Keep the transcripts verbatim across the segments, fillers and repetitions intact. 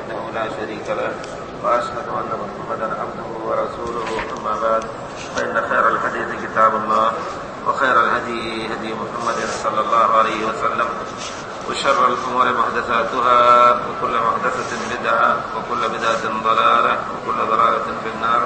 وحده لا شريك له وأشهد أن محمدا عبده ورسوله أما بعد فإن خير الحديث كتاب الله وخير الهدي هدي محمد صلى الله عليه وسلم وشر الأمور محدثاتها وكل محدثة بدعة وكل بدعة ضلالة وكل ضلالة في النار.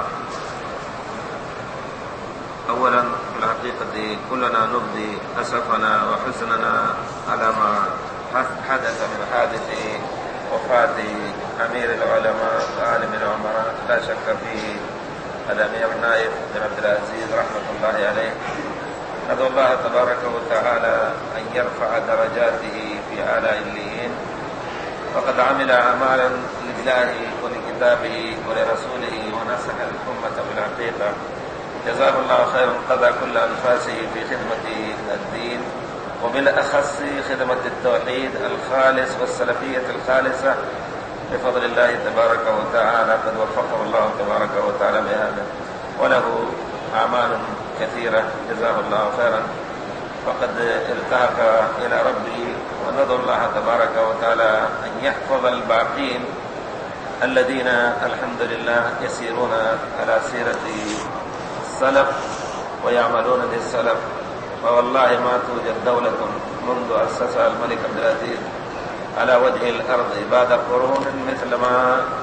أولا في الحقيقة كلنا نبدي أسفنا وحزننا على ما حدث من حادث وفاة أمير العلماء وعالم العمراء لا شك فيه الأمير نايف بن عبد العزيز رحمة الله عليه. ندعو الله تبارك وتعالى أن يرفع درجاته في أعلى عليين، وقد عمل أعمالا لله ولكتابه ولرسوله ونصح الأمة بالحقيقة. جزاه الله خيرا، قضى كل أنفاسه في خدمة الدين وبالأخص خدمة التوحيد الخالص والسلفية الخالصة بفضل الله تبارك وتعالى. قد وفقه الله تبارك وتعالى بهذا وله أعمال كثيرة جزاه الله خيرا، فقد التحق إلى ربه. وندعو الله تبارك وتعالى أن يحفظ الباقين الذين الحمد لله يسيرون على سيرة السلف ويعملون للسلف. فوالله ما توجد دولة منذ أسسها الملك عبد العزيز على وجه الأرض بعد قرون مثل ما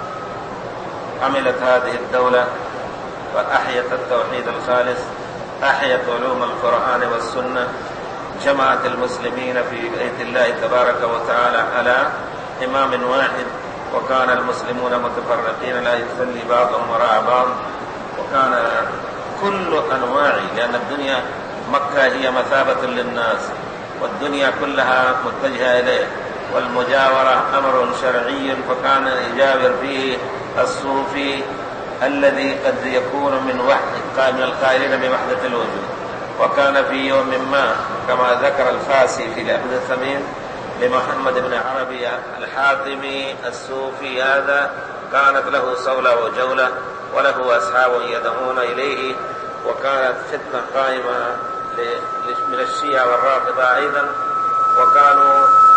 عملت هذه الدولة، فأحيت التوحيد الخالص، أحيت علوم القرآن والسنة، جمعت المسلمين في بيت الله تبارك وتعالى على إمام واحد، وكان المسلمون متفرقين لا يصلي بعضهم وراء بعض، وكان كل أنواع، لأن الدنيا مكة هي مثابة للناس والدنيا كلها متجهة إليه، والمجاورة أمر شرعي، فكان يجاور فيه الصوفي الذي قد يكون من وحد من القائلين بوحدة الوجود. وكان في يوم ما كما ذكر الفاسي في العبد الثمين لمحمد بن عربي الحاتمي الصوفي هذا، كانت له صولة وجولة وله أصحاب يدعون إليه، وكانت فتنة قائمة من الشيعة والرافضة أيضا، وكانوا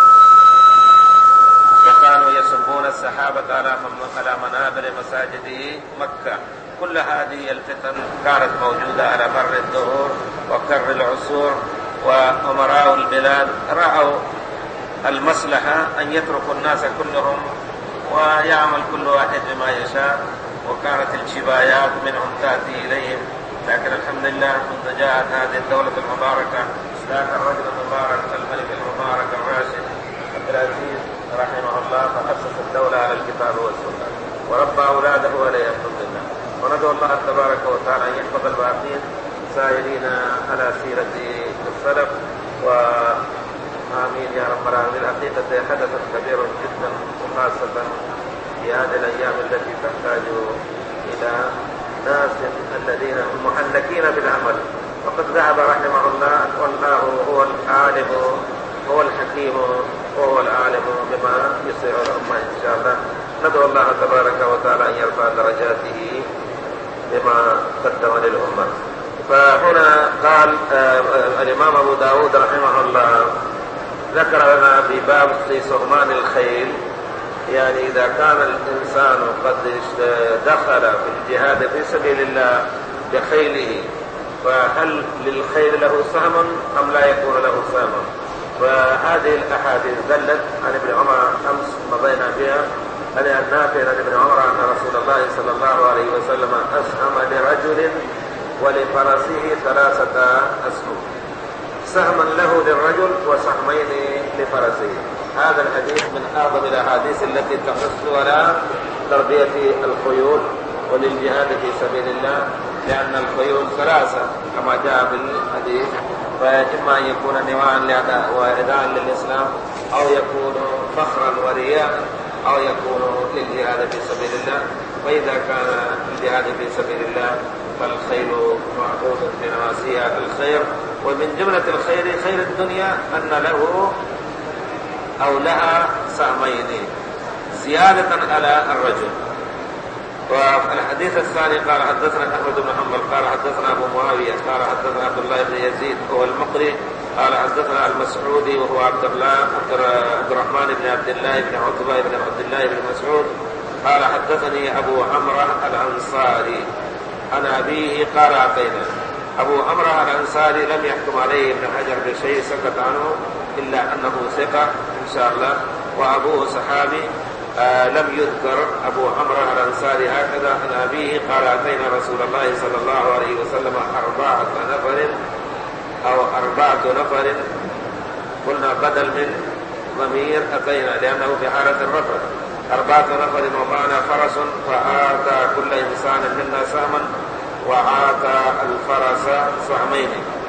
وكانوا يسبون الصحابة على على منابر مساجد مكة. كل هذه الفتن كانت موجودة على مر الدهور وكر العصور، وأمراء البلاد رأوا المصلحة أن يتركوا الناس كلهم ويعمل كل واحد بما يشاء، وكانت الجبايات منهم تأتي إليهم. لكن الحمد لله منذ جاءت هذه الدولة المباركة ذاك الرجل المبارك الملك المبارك الراشد عبد العزيز رحمه الله، فأسس الدولة على الكتاب والسنة وربى أولاده عليه الحمد لله. وندعو الله تبارك وتعالى أن يحفظ الباقين سائرين على سيرة السلف، وآمين يا رب العالمين. الحقيقة حدث كبير جدا، وخاصة في هذه الأيام التي تحتاج إلى ناس الذين محنكين بالعمل. وقد ذهب رحمه الله، والله هو العالم هو الحكيم وهو العالم بما يصير الأمة إن شاء الله. ندعو الله تبارك وتعالى أن يرفع درجاته بما قدم للأمة. فهنا قال آه الإمام أبو داود رحمه الله ذكر لنا في باب في سهمان الخيل، يعني إذا كان الإنسان قد دخل في الجهاد في سبيل الله بخيله، فهل للخيل له سهم أم لا يكون له سهم؟ فهذه الأحاديث دلت عن ابن عمر أمس مضينا بها أن النافع عن ابن عمر أن رسول الله صلى الله عليه وسلم أسهم لرجل ولفرسه ثلاثة أسهم، سهما له للرجل وسهمين لفرسه. هذا الحديث من أعظم الأحاديث التي تحث على تربية الخيول وللجهاد في سبيل الله، لأن الخيول ثلاثة كما جاء في الحديث، فإما أن يكون نواعا وإداء للإسلام، أو يكون فخرا ورياء، أو يكون للجهاد في سبيل الله. وإذا كان الجهاد في سبيل الله فالخيل معقود في نواسيها الخير. ومن جملة الخير خير الدنيا أن له أو لها سهمين زيادة على الرجل. والحديث الثاني قال حدثنا أحمد بن حنبل قال حدثنا أبو معاوية قال حدثنا عبد الله بن يزيد وهو المقري قال حدثنا المسعودي وهو عبد الله عبد الرحمن بن عبد الله بن عتبة بن عبد الله بن مسعود قال حدثني أبو عمرو الأنصاري عن أبيه قال أعطينا. أبو عمرو الأنصاري لم يحكم عليه ابن حجر بشيء، سكت عنه إلا أنه ثقة إن شاء الله، وأبوه صحابي. آه لم يذكر أبو عمرو الأنصاري هكذا عن أبيه قال أتينا رسول الله صلى الله عليه وسلم أربعة نفر أو أربعة نفر، قلنا بدل من ضمير أتينا لأنه في حالة الرفع. أربعة نفر ومعنا فرس، فآتى كل إنسان منا سهما وآتى الفرس سهمين.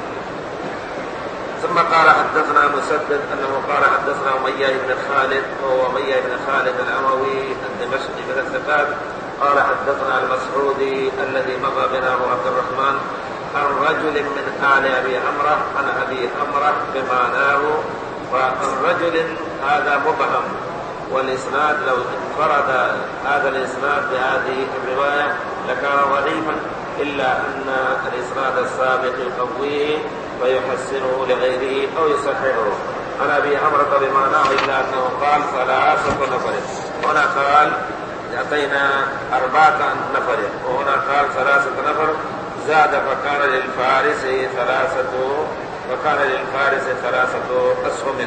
ثم قال حدثنا مسدد أنه قال حدثنا أمية بن خالد، وهو أمية بن خالد الأموي الدمشقي من الثقات، قال حدثنا المسعودي الذي مضى بنا هو عبد الرحمن عن رجل من آل أبي عمرو عن أبي عمرو بمعناه. وعن رجل هذا مبهم، والإسناد لو انفرد هذا الإسناد بهذه الرواية لكان ضعيفا، إلا أن الإسناد السابق يقويه ويحسنه لغيره أو يصححه. عن أبي عمرو بمعناه إلا أنه قال ثلاثة نفر، هنا قال أتينا أربعة نفر وهنا قال ثلاثة نفر، زاد فكان للفارس ثلاثة وكان للفارس ثلاثة أسهم.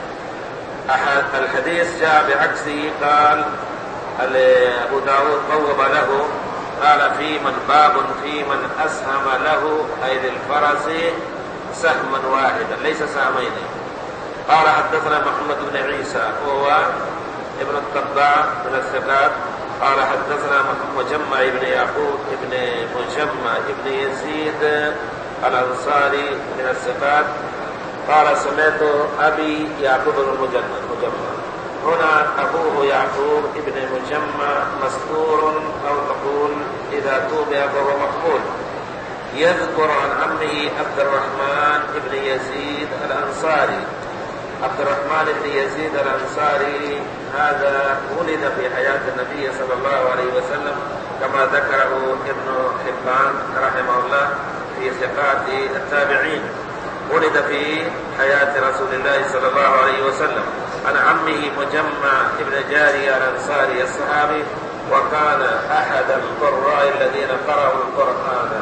الحديث جاء بعكسه، قال أبو داود بوب له قال في من باب في من أسهم له أي للفرس سهما واحدا ليس سهمين. قال حدثنا محمد بن عيسى وهو ابن الطباع من الثقات، قال حدثنا مجمع بن يعقوب بن مجمع بن يزيد الأنصاري من الثقات، قال سمعت أبي يعقوب المجمع. هنا أبوه يعقوب ابن مجمع مستور، أو تقول إذا توبع فهو مقبول. يذكر عن عمه عبد الرحمن بن يزيد الأنصاري. عبد الرحمن بن يزيد الأنصاري هذا ولد في حياة النبي صلى الله عليه وسلم كما ذكره ابن حبان رحمه الله في ثقات التابعين، ولد في حياة رسول الله صلى الله عليه وسلم. عن عمه مجمع ابن جارية الأنصاري الصحابي، وكان أحد القراء الذين قرأوا القرآن.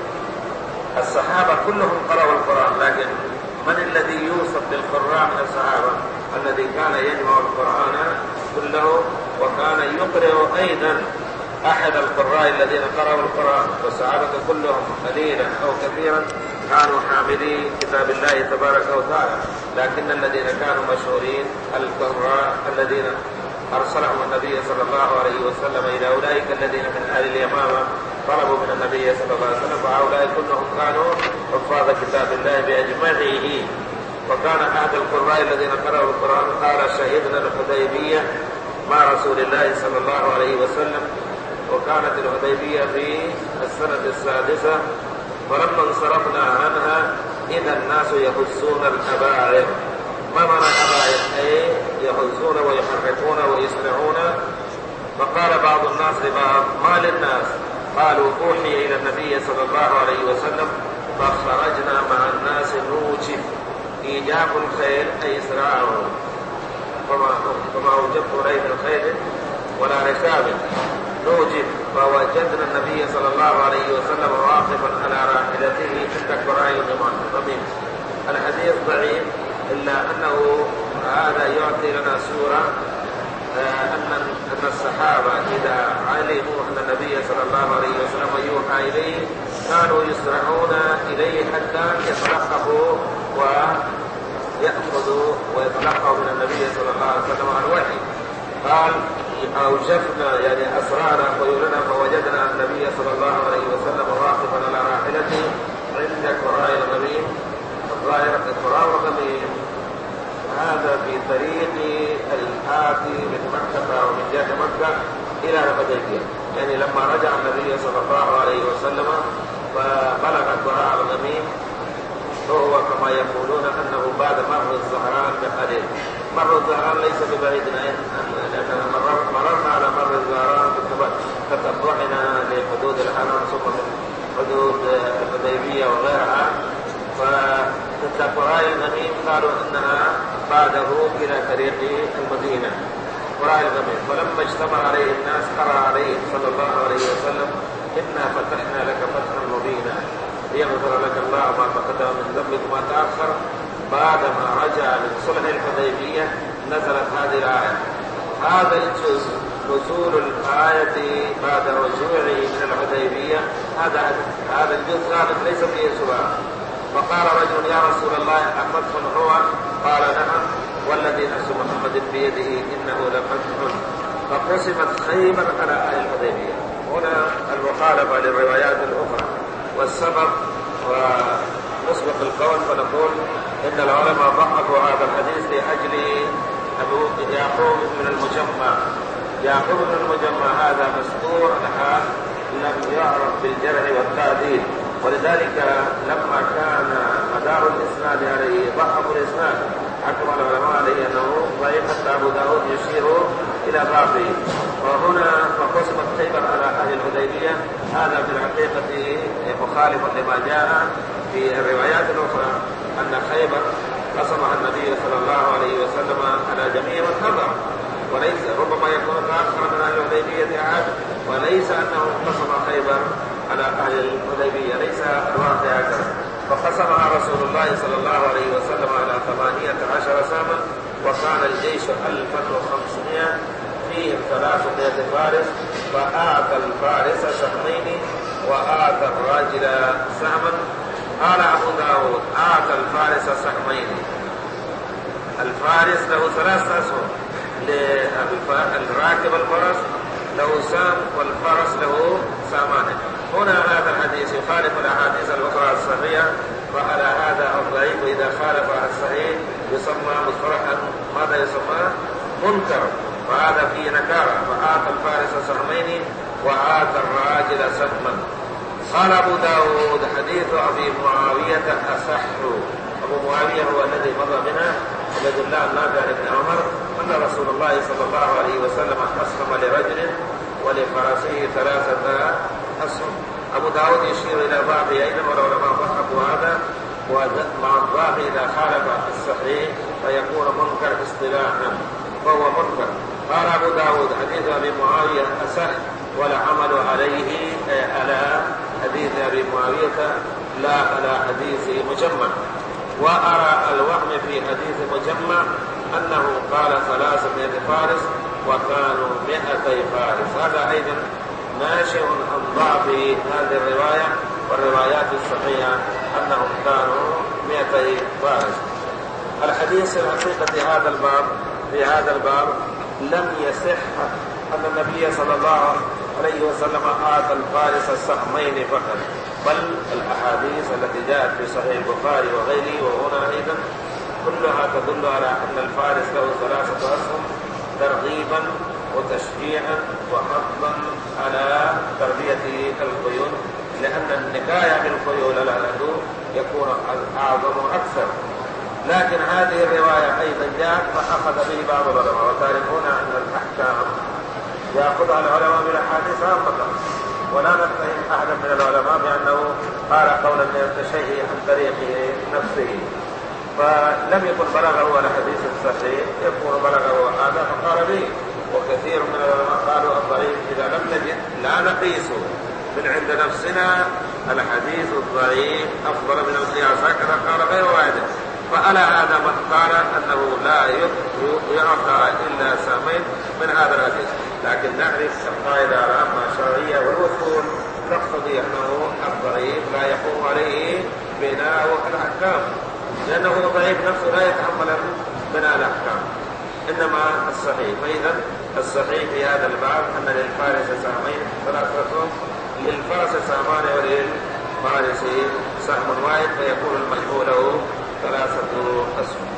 الصحابة كلهم قرأوا القرآن، لكن من الذي يوصف بالقراء من الصحابة؟ الذي كان يجمع القرآن كله وكان يقرأ أيضا أحد القراء الذين قرأوا القرآن. والصحابة كلهم قليلا أو كثيرا كانوا حاملي كتاب الله تبارك وتعالى، لكن الذين كانوا مشهورين القراء الذين أرسلهم النبي صلى الله عليه وسلم إلى أولئك الذين من أهل اليمامة طلبوا من النبي صلى الله عليه وسلم، فهؤلاء كلهم كانوا حفاظ كتاب الله بأجمعه. وكان أحد القراء الذين قرأوا القرآن قال شهدنا الحديبية مع رسول الله صلى الله عليه وسلم، وكانت الحديبية في السنة السادسة، فلما انصرفنا عنها إذا الناس يهزون الكبائر. ما معنى الكبائر؟ أي يهزون ويحركون ويسرعون. فقال بعض الناس لبعض ما للناس؟ قالوا أوحي إلى النبي صلى الله عليه وسلم فخرجنا مع الناس نوجب إيجاب الخيل أي إسراعهم، فما أوجبت ريب الخيل ولا ركاب نوجب، فوجدنا النبي صلى الله عليه وسلم واقفا على راحلته عند كراء الغميم. الحديث ضعيف، إلا أنه هذا يعطي لنا صورة أن أن الصحابة إذا علموا أن النبي صلى الله عليه وسلم يوحى إليه كانوا يسرعون إليه حتى يتلقفوا ويأخذوا ويتلقوا من النبي صلى الله عليه وسلم عن الوحي. قال أوجفنا يعني أسرعنا خيولنا فوجدنا النبي صلى الله عليه وسلم واقفا على راحلته عند كراء الغميم. كراء الغميم هذا في طريق الآتي من مكة أو من جهة مكة إلى الحديبية، يعني لما رجع النبي صلى الله عليه وسلم فبلغ كراء الغميم، وهو كما يقولون أنه بعد مر الزهران بقليل. مر الزهران ليس ببعيد، لأننا مررنا على مر الزهران تتبعنا لحدود الحرم ثم من حدود الحديبية وغيرها. فتتبعي الغميم قالوا أنها بعده إلى طريق المدينة. وراء الغميم. فلما اجتمع عليه الناس قرأ عليه صلى الله عليه وسلم: إنا فتحنا لك فتحا مبينا ليغفر لك الله ما تقدم من ذنبك وما تأخر. بعدما رجع من صلح الحديبية نزلت هذه الآية. هذا الجزء نزول الآية بعد رجوعه من الحديبية، هذا هذا الجزء ثابت ليس فيه سؤال. فقال رجل: يا رسول الله أفتح هو؟ قال: نعم، والذي نفس محمد بيده إنه لفتح. فقسمت خيبر على أهل الحديبية. هنا المخالفة للروايات الأخرى والسبب ونسبق القول فنقول إن العلماء ضعفوا هذا الحديث لأجل أبو يعقوب بن المجمع. يعقوب بن المجمع هذا مستور الحال، لم يعرف بالجرح والتعديل، ولذلك لما كان مدار الإسناد عليه ضعفوا الإسناد، حكم العلماء عليه أنه ضعيف حتى أبو داود يشير إلى ضعفه. وهنا فقسمت خيبر على أهل الحديبية، هذا في الحقيقة مخالف لما جاء في الروايات الأخرى أن خيبر قسمها النبي صلى الله عليه وسلم على جميع من حضر، وليس ربما يكون تأخر من أهل الحديبية أحد، وليس أنه قسم خيبر على أهل الحديبية، ليس الواقع هكذا. فقسمها رسول الله صلى الله عليه وسلم على ثمانية عشر سهما، وكان الجيش ألفا وخمسمائة، فيهم ثلاثمائة فارس، فآتى الفارس سهمين وآتى الراجل سهما. قال أبو داود: آتى الفارس سهمين. الفارس له ثلاث أسهم، للراكب الفرس له سهم والفرس له سهمان. هنا هذا الحديث يخالف الأحاديث الأخرى الصحيحة، وعلى هذا الضعيف إذا خالف الصحيح يسمى مصطلحا ماذا يسمى؟ منكر، وهذا فيه نكارة. فآتى الفارس سهمين وآتى الراجل سهما. قال أبو داود: حديث أبي معاوية أصح. أبو معاوية هو الذي مضى بنا عبد الله النافع بن عمر أن رسول الله صلى الله عليه وسلم أسهم لرجل ولفرسه ثلاثة أسهم. أبو داود يشير إلى ضعف أيضا، والعلماء ضعفوا هذا، ومع الضعف إذا خالف الصحيح فيكون منكر اصطلاحا، فهو منكر. قال أبو داود: حديث أبي معاوية أصح والعمل عليه على حديث أبي معاوية لا على حديث مجمع. وأرى الوهم في حديث مجمع أنه قال ثلاثمائة فارس وكانوا مئتي فارس، هذا أيضا ناشئ عن ضعف هذه الرواية، والروايات الصحيحة أنهم كانوا مئتي فارس. الحديث الحقيقة هذا الباب في هذا الباب لم يصح أن النبي صلى الله عليه وسلم آتى الفارس السهمين فقط، بل الأحاديث التي جاءت في صحيح البخاري وغيره وهنا أيضا كلها تدل على أن الفارس له ثلاثة أسهم، ترغيبا وتشجيعا وحضا على تربية الخيول، لأن النكاية بالخيول على العدو يكون أعظم أكثر. لكن هذه الرواية أيضا جاءت فأخذ به بعض العلماء، وتعرفون أن الأحكام يأخذها العلماء من الأحاديث فقط، ولا نتهم أحدا من العلماء بأنه قال قولا من الشيء عن طريق نفسه. فلم يكن بلغه على حديث الصحيح، يكون بلغه هذا فقال به. وكثير من العلماء قالوا الضعيف إذا لم نجد لا نقيس من عند نفسنا الحديث الضعيف أفضل من القياس، هكذا قال غير واحد. فعلى هذا من قال أنه لا يعطى إلا سامين من هذا الحديث. لكن نعرف القاعدة العامة الشرعية والوصول تقتضي أنه الضعيف لا يقوم عليه بناء الأحكام، لأنه ضعيف نفسه لا يتحمل بناء الأحكام، إنما الصحيح. فإذا الصحيح في هذا الباب أن للفارس سهمين ثلاثة، للفرس سهمان وللفارس سهم واحد، فيكون المجموع له ثلاثة أسهم.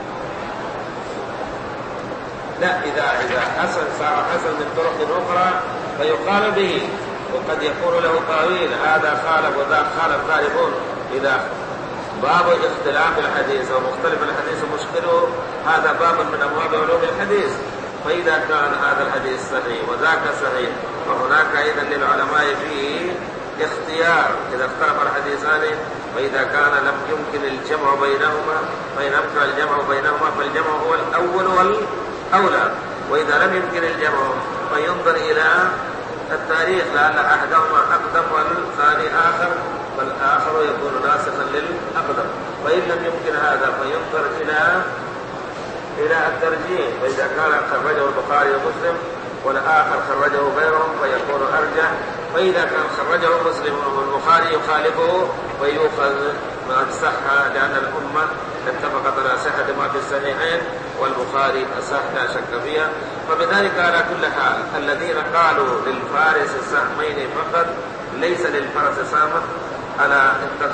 لا، إذا إذا حسن صار حسن من طرق أخرى فيقال به، وقد يكون له تأويل، هذا خالف وذاك خالف خالفون. إذا باب اختلاف الحديث ومختلف الحديث مشكله، هذا باب من أبواب علوم الحديث. فإذا كان هذا الحديث صحيح وذاك صحيح، فهناك أيضا للعلماء فيه اختيار إذا اختلف الحديثان، وإذا كان لم يمكن الجمع بينهما، فإن أمكن الجمع بينهما فالجمع هو الأول والأولى. وإذا لم يمكن الجمع فينظر إلى التاريخ لأن أحدهما أقدم والثاني آخر، فالآخر يكون ناسخا للأقدم. وإن لم يمكن هذا فينظر إلى إلى الترجيح، فإذا كان خرجه البخاري ومسلم والآخر خرجه غيرهم فيكون أرجح، فإذا كان خرجه مسلم والبخاري يخالفه فيؤخذ ما صح، لأن الأمة اتفقت على صحة ما في الصحيحين والبخاري أصح لا شك فيها. فبذلك على كل حال الذين قالوا للفارس سهمين فقط ليس للفرس سهم على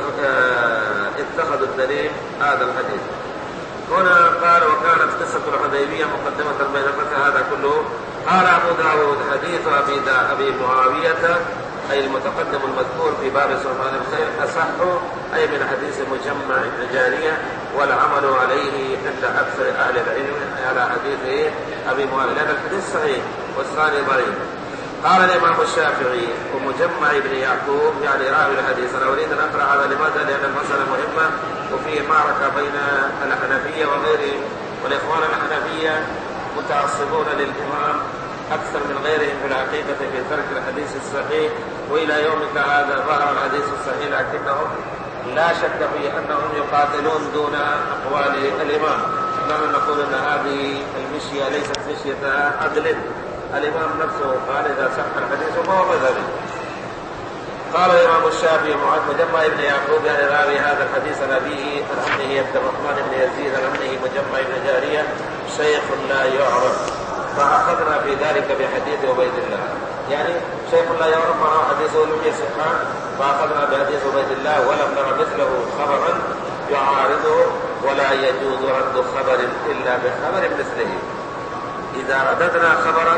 اتخذوا الدليل هذا الحديث. هنا قال وكانت قصة الحديبية مقدمة بين فتح هذا كله. قال أبو داود حديث أبي, دا أبي معاوية أي المتقدم المذكور في باب سلمان الخير أصح أي من حديث مجمع بن جارية، والعمل عليه عند أكثر أهل العلم على حديث أبي معاوية لأن الحديث صحيح والثاني ضعيف. قال الإمام الشافعي ومجمع بن يعقوب يعني راوي الحديث. أنا أريد أن أقرأ هذا لماذا؟ لأن المسألة مهمة وفيه معركة بين الحنفية وغيرهم، والإخوان الحنفية متعصبون للإمام أكثر من غيرهم في الحقيقة في ترك الحديث الصحيح، وإلى يومك هذا ظهر الحديث الصحيح لكنهم لا شك في أنهم يقاتلون دون أقوال الإمام. نحن نقول أن هذه المشية ليست مشية عدل، الإمام نفسه قال إذا صح الحديث فهو مذهبي. قال الإمام الشافعي مجمع بن يعقوب يعني راوي هذا الحديث عن أبيه عن عمه عبد الرحمن بن يزيد عن عمه مجمع بن جارية شيخ لا يعرف، فأخذنا في ذلك بحديث عبيد الله، يعني شيخ لا يعرف معه حديثه لم يصح، فأخذنا بحديث عبيد الله ولم نرى مثله خبرا يعارضه ولا يجوز رد خبر إلا بخبر مثله. إذا رددنا خبرا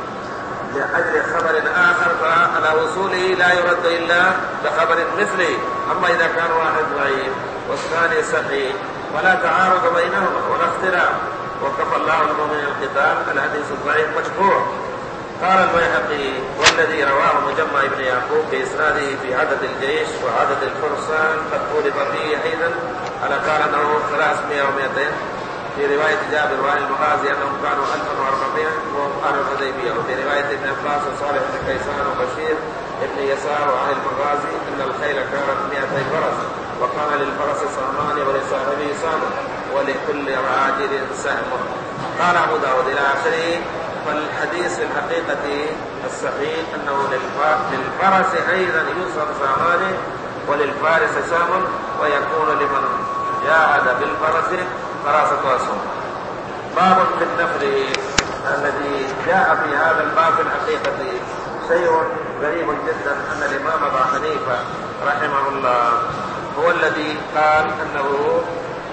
لأجل خبر آخر فعلى وصوله لا يرد إلا بخبر مثله. أما إذا كان واحد ضعيف والثاني صحيح ولا تعارض بينهما ولا اختلاف، وكفى الله المؤمنين القتال الحديث الضعيف مشفوع. قال البيهقي والذي رواه مجمع بن يعقوب بإسناده في عدد الجيش وعدد الفرسان قد طولب فيه أيضا على قال أنه ثلاثمائة ومئتين في رواية جابر وعن المغازي أنهم كانوا ألفا وأربعمائة وهم أهل الحديبية، وفي رواية ابن عباس وصالح بن كيسان وبشير ابن يسار وعن المغازي أن الخيل كانت مئتي فرس وكان للفرس سهمان ولصاحبه سهم ولكل راجل سهم. قال أبو داود إلى آخره. فالحديث في الحقيقة الصحيح أنه للفرس أيضا يوصف سهمان وللفارس سهم، ويكون لمن جاهد بالفرس فراسة أسهم. باب في النفل الذي جاء في هذا الباب في الحقيقة شيء غريب جدا، أن الإمام أبا حنيفة رحمه الله هو الذي قال أنه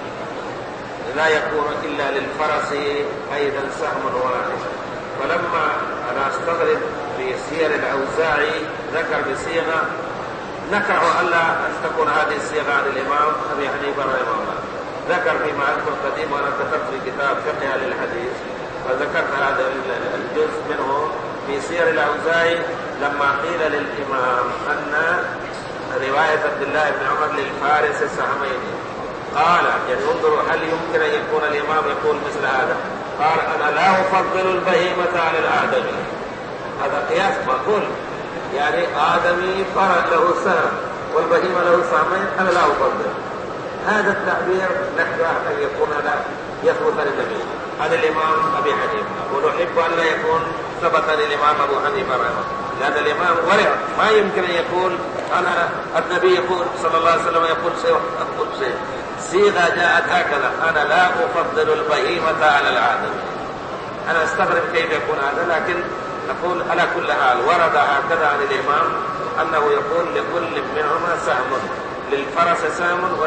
لا يكون إلا للفرس أيضا سهم واحد. ولما أنا أستغرب في سير الأوزاعي ذكر بصيغة نكره ألا أن تكون هذه الصيغة عن الإمام أبي حنيفة رحمه الله. ذكر فيما أذكر قديم وأنا كتبت في كتاب فقه للحديث، فذكرت هذا الجزء منه في سير الأوزاعي لما قيل للإمام أن رواية عبد الله بن عمر للفارس سهمين، قال يعني انظروا هل يمكن أن يكون الإمام يقول مثل هذا؟ قال أنا لا أفضل البهيمة على الآدمي. هذا قياس معقول، يعني آدمي فرد له سهم والبهيمة له سهمين، أنا لا أفضل. هذا التعبير نحن أن يكون لا يثبت للنبي عن الإمام أبي حنيفة، ونحب أن لا يكون ثبت للإمام أبو حنيفة رحمه، لأن الإمام ورع ما يمكن أن يقول أنا النبي يقول صلى الله عليه وسلم يقول شيء وأقول شيء. صيغة جاءت هكذا أنا لا أفضل البهيمة على العادم. أنا أستغرب كيف يكون هذا، لكن نقول على كل حال ورد هكذا عن الإمام أنه يقول لكل منهما سهم، للفرس سهم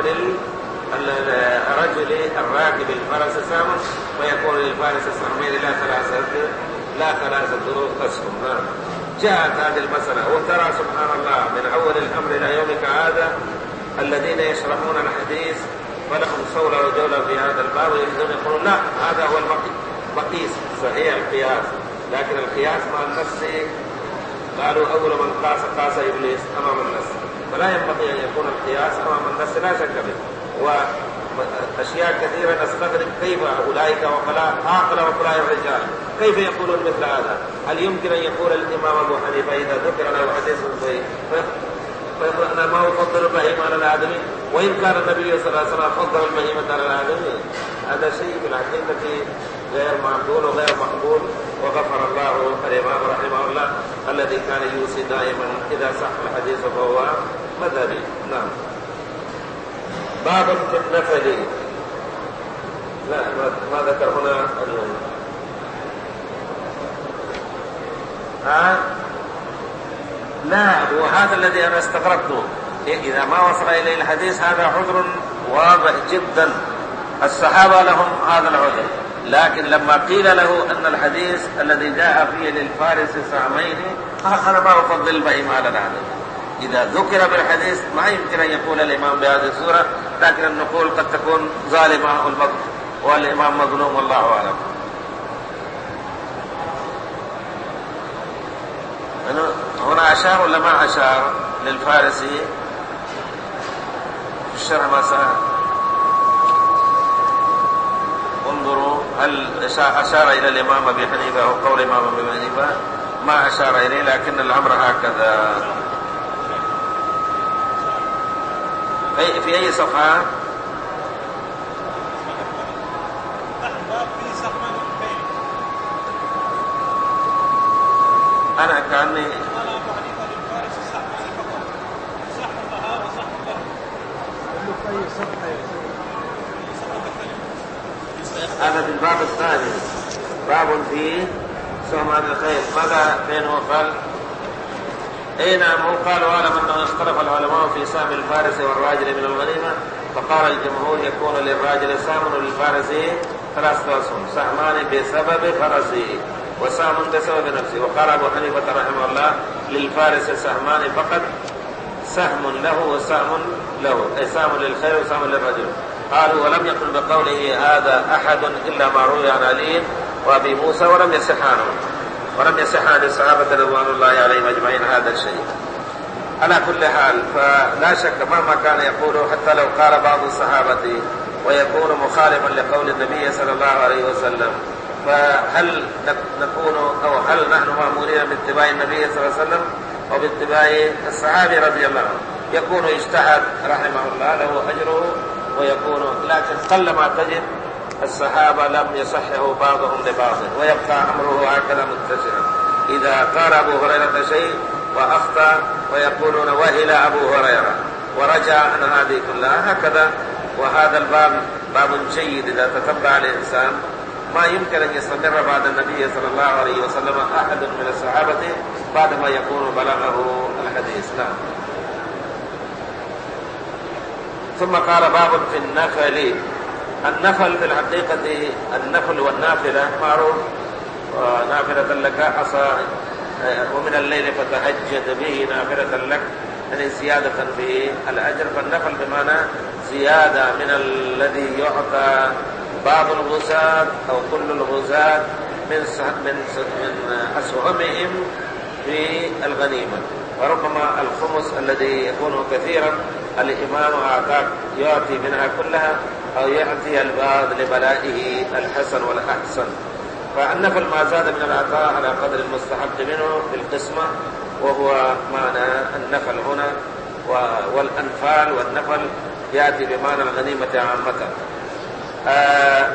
وللرجل الراكب الفرس سهم، ويكون للفارس سهمين لا ثلاثة لا ثلاثة أسهم. جاءت هذه المسألة. وترى سبحان الله من أول الأمر إلى يومك هذا الذين يشرحون الحديث فلهم صولة وجولة في هذا الباب ويريدون يقولون لا هذا هو المقيس صحيح القياس، لكن القياس مع النص قالوا أول من قاس قاس إبليس أمام النص، فلا ينبغي أن يكون القياس أمام النص لا شك به. وأشياء كثيرة نستغرب كيف أولئك وقلاء عاقل وقلاء الرجال فكيف يقولون مثل هذا؟ هل يمكن أن يقول الإمام أبو حنيفة إذا ذكر له حديث صحيح فيقول أنا ما أفضل البهيمة على الآدمي، وإن كان النبي صلى الله عليه وسلم فضل البهيمة على الآدمي؟ هذا شيء في الحقيقة غير معقول وغير مقبول. وغفر الله الإمام رحمه الله الذي كان يوصي دائما إذا صح الحديث فهو مذهبي. نعم. باب في النفل. لا ما ذكر هنا ها؟ لا، وهذا الذي أنا استغربته، إذا ما وصل إليه الحديث هذا عذر واضح جدا، الصحابة لهم هذا العذر، لكن لما قيل له أن الحديث الذي جاء فيه للفارس سهمين أنا ما أفضل البهيمة على الآدمي، إذا ذكر بالحديث ما يمكن أن يقول الإمام بهذه الصورة، لكن النقول قد تكون ظالمة والإمام مظلوم والله أعلم. هنا أشار ولا ما أشار للفارسي في الشرح ما سأل؟ انظروا هل أشار إلى الإمام أبي حنيفة أو قول الإمام أبي حنيفة؟ ما أشار إليه، لكن الأمر هكذا. في أي صفحة؟ أنا كأني هذا في الباب الثاني، باب في سهمان الخيل. ماذا بينه قال؟ اي نعم، هو قال واعلم انه اختلف العلماء في سهم الفارس والراجل من الغنيمه، فقال الجمهور يكون للراجل سهم وللفارس ثلاثة أسهم، سهمان بسبب فرسه وسهم بسبب نفسه. وقال أبو حنيفة رحمه الله للفارس سهمان فقط، سهم له وسهم له، أي سهم للخير وسهم للرجل. قالوا ولم يقل بقوله هذا أحد إلا ما روي عن علي وأبي موسى ولم يصح عنه ولم يصح عن الصحابة رضوان الله عليهم أجمعين هذا الشيء. على كل حال فلا شك مهما كان يقوله حتى لو قال بعض الصحابة ويكون مخالفا لقول النبي صلى الله عليه وسلم، فهل نكون أو هل نحن مأمورين باتباع النبي صلى الله عليه وسلم أو باتباع الصحابي رضي الله عنه؟ يكون اجتهد رحمه الله له أجره ويكون، لكن قلما تجد الصحابة لم يصحه بعضهم لبعض ويبقى أمره هكذا منتشرا. إذا قال أبو هريرة شيء وأخطأ ويقولون وهل أبو هريرة ورجع عن هذه كلها هكذا. وهذا الباب باب جيد إذا تتبع الإنسان، ما يمكن أن يستمر بعد النبي صلى الله عليه وسلم أحد من الصحابة بعدما يكون بلغه الحديث. نعم. ثم قال باب في النفل. النفل في الحقيقة النفل والنافلة معروف، نافلة لك عسى ومن الليل فتهجد به نافلة لك، يعني زيادة في الأجر. فالنفل بمعنى زيادة من الذي يعطى بعض الغزاة أو كل الغزاة من من من أسهمهم في الغنيمة. وربما الخمس الذي يكون كثيرا الإمام أعطاك يعطي منها كلها أو يعطي البعض لبلائه الحسن والأحسن. فالنفل ما زاد من العطاء على قدر المستحق منه بالقسمة، وهو معنى النفل هنا. والأنفال والنفل يأتي بمعنى الغنيمة عامة. آه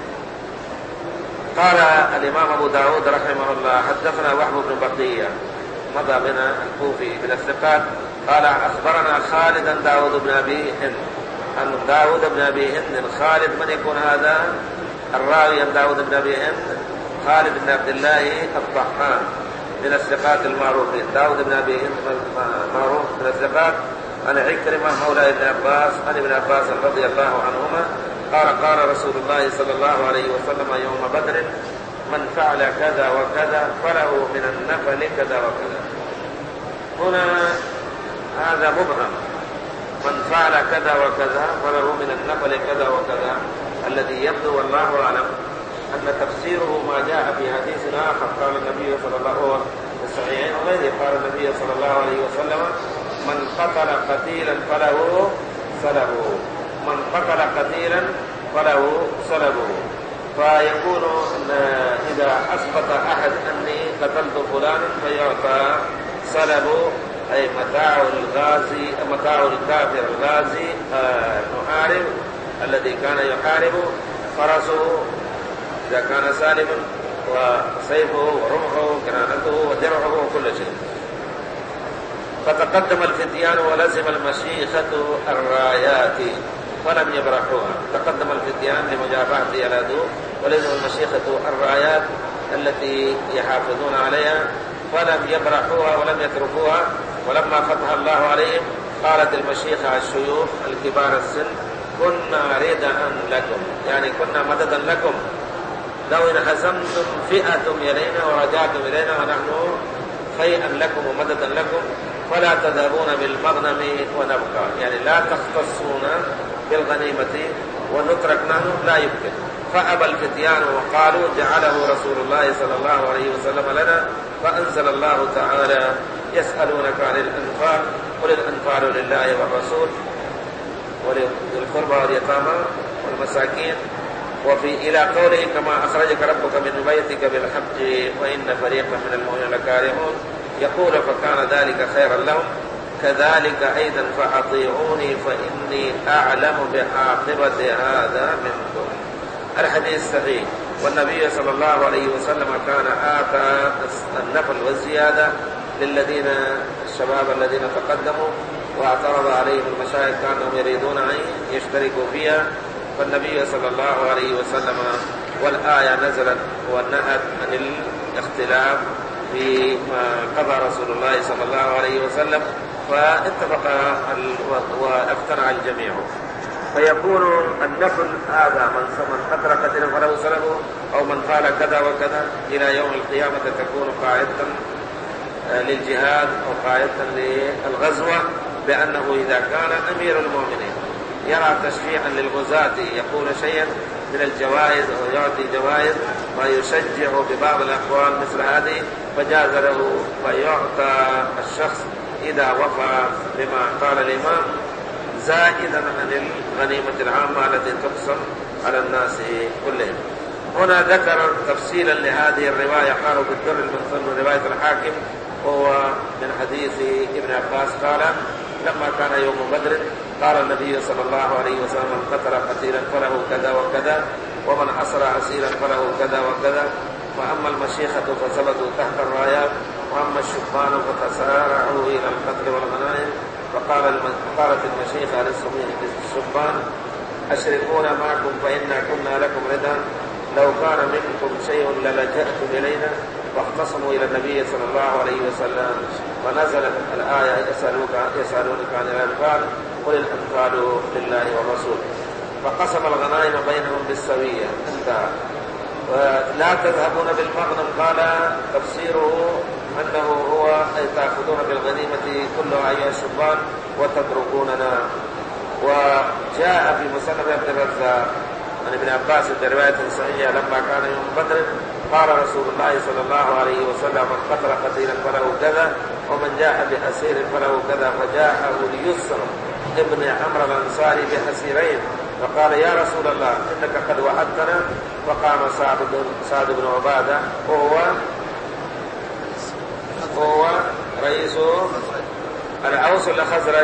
قال الإمام أبو داود رحمه الله حدثنا وهب بن بقية مضى بنا الكوفي من الثقات، قال أخبرنا خالد عن داود بن أبي هند عن داود بن أبي هند. خالد من يكون هذا؟ الراوي عن داود بن أبي هند خالد بن عبد الله الطحان من الثقات المعروفين. داود بن أبي هند معروف من الثقات. عن عكرمة مولى ابن عباس عن ابن عباس رضي الله عنهما قال قال رسول الله صلى الله عليه وسلم يوم بدر من فعل كذا وكذا فله من النفل كذا وكذا. هنا هذا مبهم، من فعل كذا وكذا فله من النفل كذا وكذا. الذي يبدو والله أعلم أن تفسيره ما جاء في حديث آخر قال النبي صلى الله عليه وسلم الصحيحين وغيره قال النبي صلى الله عليه وسلم من قتل قتيلا فله سلبه، من قتل قتيلا فله سلبه. فيكون إذا أثبت أحد أني قتلت فلانا فيعطى سلب أي متاع الغازي متاع الكافر الغازي المحارب الذي كان يحارب، فرسه إذا كان سالما وسيفه ورمحه وكنانته ودرعه وكل شيء. فتقدم الفتيان ولزم المشيخة الرايات فلم يبرحوها. تقدم الفتيان لمجابهة العدو ولزم المشيخة الرايات التي يحافظون عليها فلم يبرحوها ولم يتركوها. ولما فتح الله عليهم قالت المشيخة الشيوخ الكبار السن: كنا رداء لكم، يعني كنا مددا لكم، لو انهزمتم فئة إلينا ورجعتم إلينا ونحن فيئا لكم ومددا لكم فلا تذهبون بالمغنم ونبقى، يعني لا تختصون بالغنيمة ونترك نحن لا يمكن. فأبى الفتيان وقالوا: جعله رسول الله صلى الله عليه وسلم لنا. فأنزل الله تعالى: يسألونك عن الأنفال قل الأنفال لله والرسول ولذي القربى واليتامى والمساكين. وفي إلى قوله: كما أخرجك ربك من بيتك بالحق وإن فريقا من المؤمنين لكارهون. يقول: فكان ذلك خيرا لهم كذلك أيضا فأطيعوني فإني أعلم بعاقبة هذا منكم. الحديث صحيح. والنبي صلى الله عليه وسلم كان آتى النفل والزيادة للذين الشباب الذين تقدموا واعترض عليهم المشايخ كانهم يريدون أن يشتركوا فيها، فالنبي صلى الله عليه وسلم والآية نزلت ونهت عن الاختلاف فيما قضى رسول الله صلى الله عليه وسلم، فاتفق واقتنع الجميع. فيكون النفل هذا من قتل قتل فله سلبه أو من قال كذا وكذا إلى يوم القيامة تكون قاعدة للجهاد أو قاعدة للغزوة، بأنه إذا كان أمير المؤمنين يرى تشجيعا للغزاة يقول شيئا من الجوائز أو يعطي جوائز ويشجع ببعض الأقوال مثل هذه فجاز له ويعطى الشخص إذا وفى بما قال الإمام زائدا عن الغنيمة العامة التي تقسم على الناس كلهم. هنا ذكر تفصيلا لهذه الرواية قالوا في الدر المنثور من رواية الحاكم، وهو من حديث ابن عباس قال: لما كان يوم بدر قال النبي صلى الله عليه وسلم: من قتل قتيلا فله كذا وكذا ومن أسر أسيرا فله كذا وكذا. وأما المشيخة فثبتوا تحت الرايات وأما الشبان فتسارعوا إلى القتل والغنائم. فقال قالت المشيخة للشبان: أشركونا معكم فإنا كنا لكم ردا، لو كان منكم شيء للجأتم إلينا. واختصموا إلى النبي صلى الله عليه وسلم فنزلت الآية: يسألونك يسألونك عن الأنفال قل الأنفال لله والرسول. فقسم الغنائم بينهم بالسوية. انتهى. ولا تذهبون بالمغنم قال تفسيره أنه هو أي تأخذون بالغنيمة كلها أيها الشبان وتتركوننا. وجاء في مسند عبد الرزاق عن ابن عباس برواية صحيحة: لما كان يوم بدر قال رسول الله صلى الله عليه وسلم: من قتل قتيلا فله كذا ومن جاء بأسير فله كذا. فجاءه ليسر ابن عمرو الأنصاري بأسيرين فقال: يا رسول الله إنك قد وعدتنا. فقام سعد بن سعد بن عبادة وهو هو رئيس الأوس الخزرج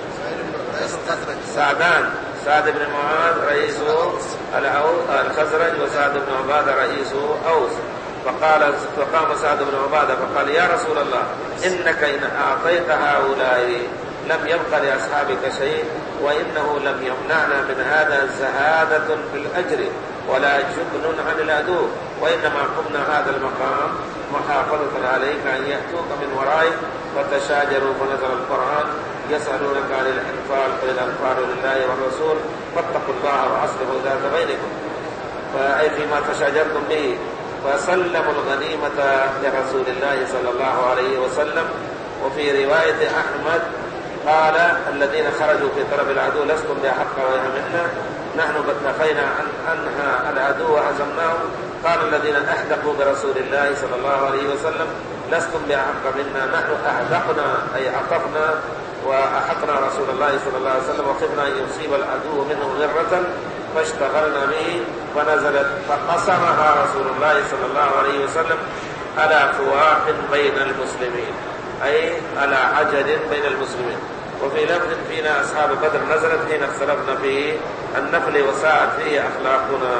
سعدان سعد بن معاذ رئيس الخزرج وسعد بن عبادة رئيس أوس. فقال فقام سعد بن عبادة فقال: يا رسول الله إنك إن أعطيت هؤلاء لم يبق لأصحابك شيء، وإنه لم يمنعنا من هذا زهادة في الأجر ولا جبن عن العدو، وإنما قمنا هذا المقام محافظة عليك أن يأتوك من ورائك. فتشاجروا فنزل القرآن: يسألونك عن الأنفال قل الأنفال لله والرسول فاتقوا الله وأصلحوا ذات بينكم، فأي فيما تشاجرتم به. فسلموا الغنيمة لرسول الله صلى الله عليه وسلم. وفي رواية أحمد قال: الذين خرجوا في طلب العدو لستم بأحق منا، نحن قد نفينا عن أنها العدو وهزمناهم. قال الذين أحدقوا برسول الله صلى الله عليه وسلم: لستم بأحق منا، نحن أحدقنا أي عطفنا وأحقنا رسول الله صلى الله عليه وسلم وخفنا أن يصيب العدو منه غرة فاشتغلنا به فنزلت فقسمها رسول الله صلى الله عليه وسلم على فواق بين المسلمين، أي على عجل بين المسلمين. وفي لفظ فينا أصحاب بدر نزلت حين اختلفنا في النفل وساءت فيه أخلاقنا.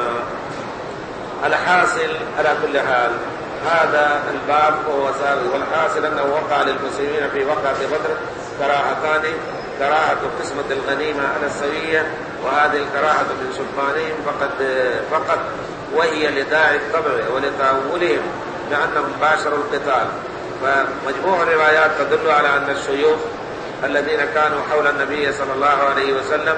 الحاصل على كل حال هذا الباب وهو سابق، والحاصل أنه وقع للمسلمين في وقعة بدر كراهتان: كراهة قسمة الغنيمة على السوية، وهذه الكراهة من سلطانهم فقد فقط، وهي لداعي الطبع ولتأولهم لأنهم باشروا القتال. فمجموع الروايات تدل على أن الشيوخ الذين كانوا حول النبي صلى الله عليه وسلم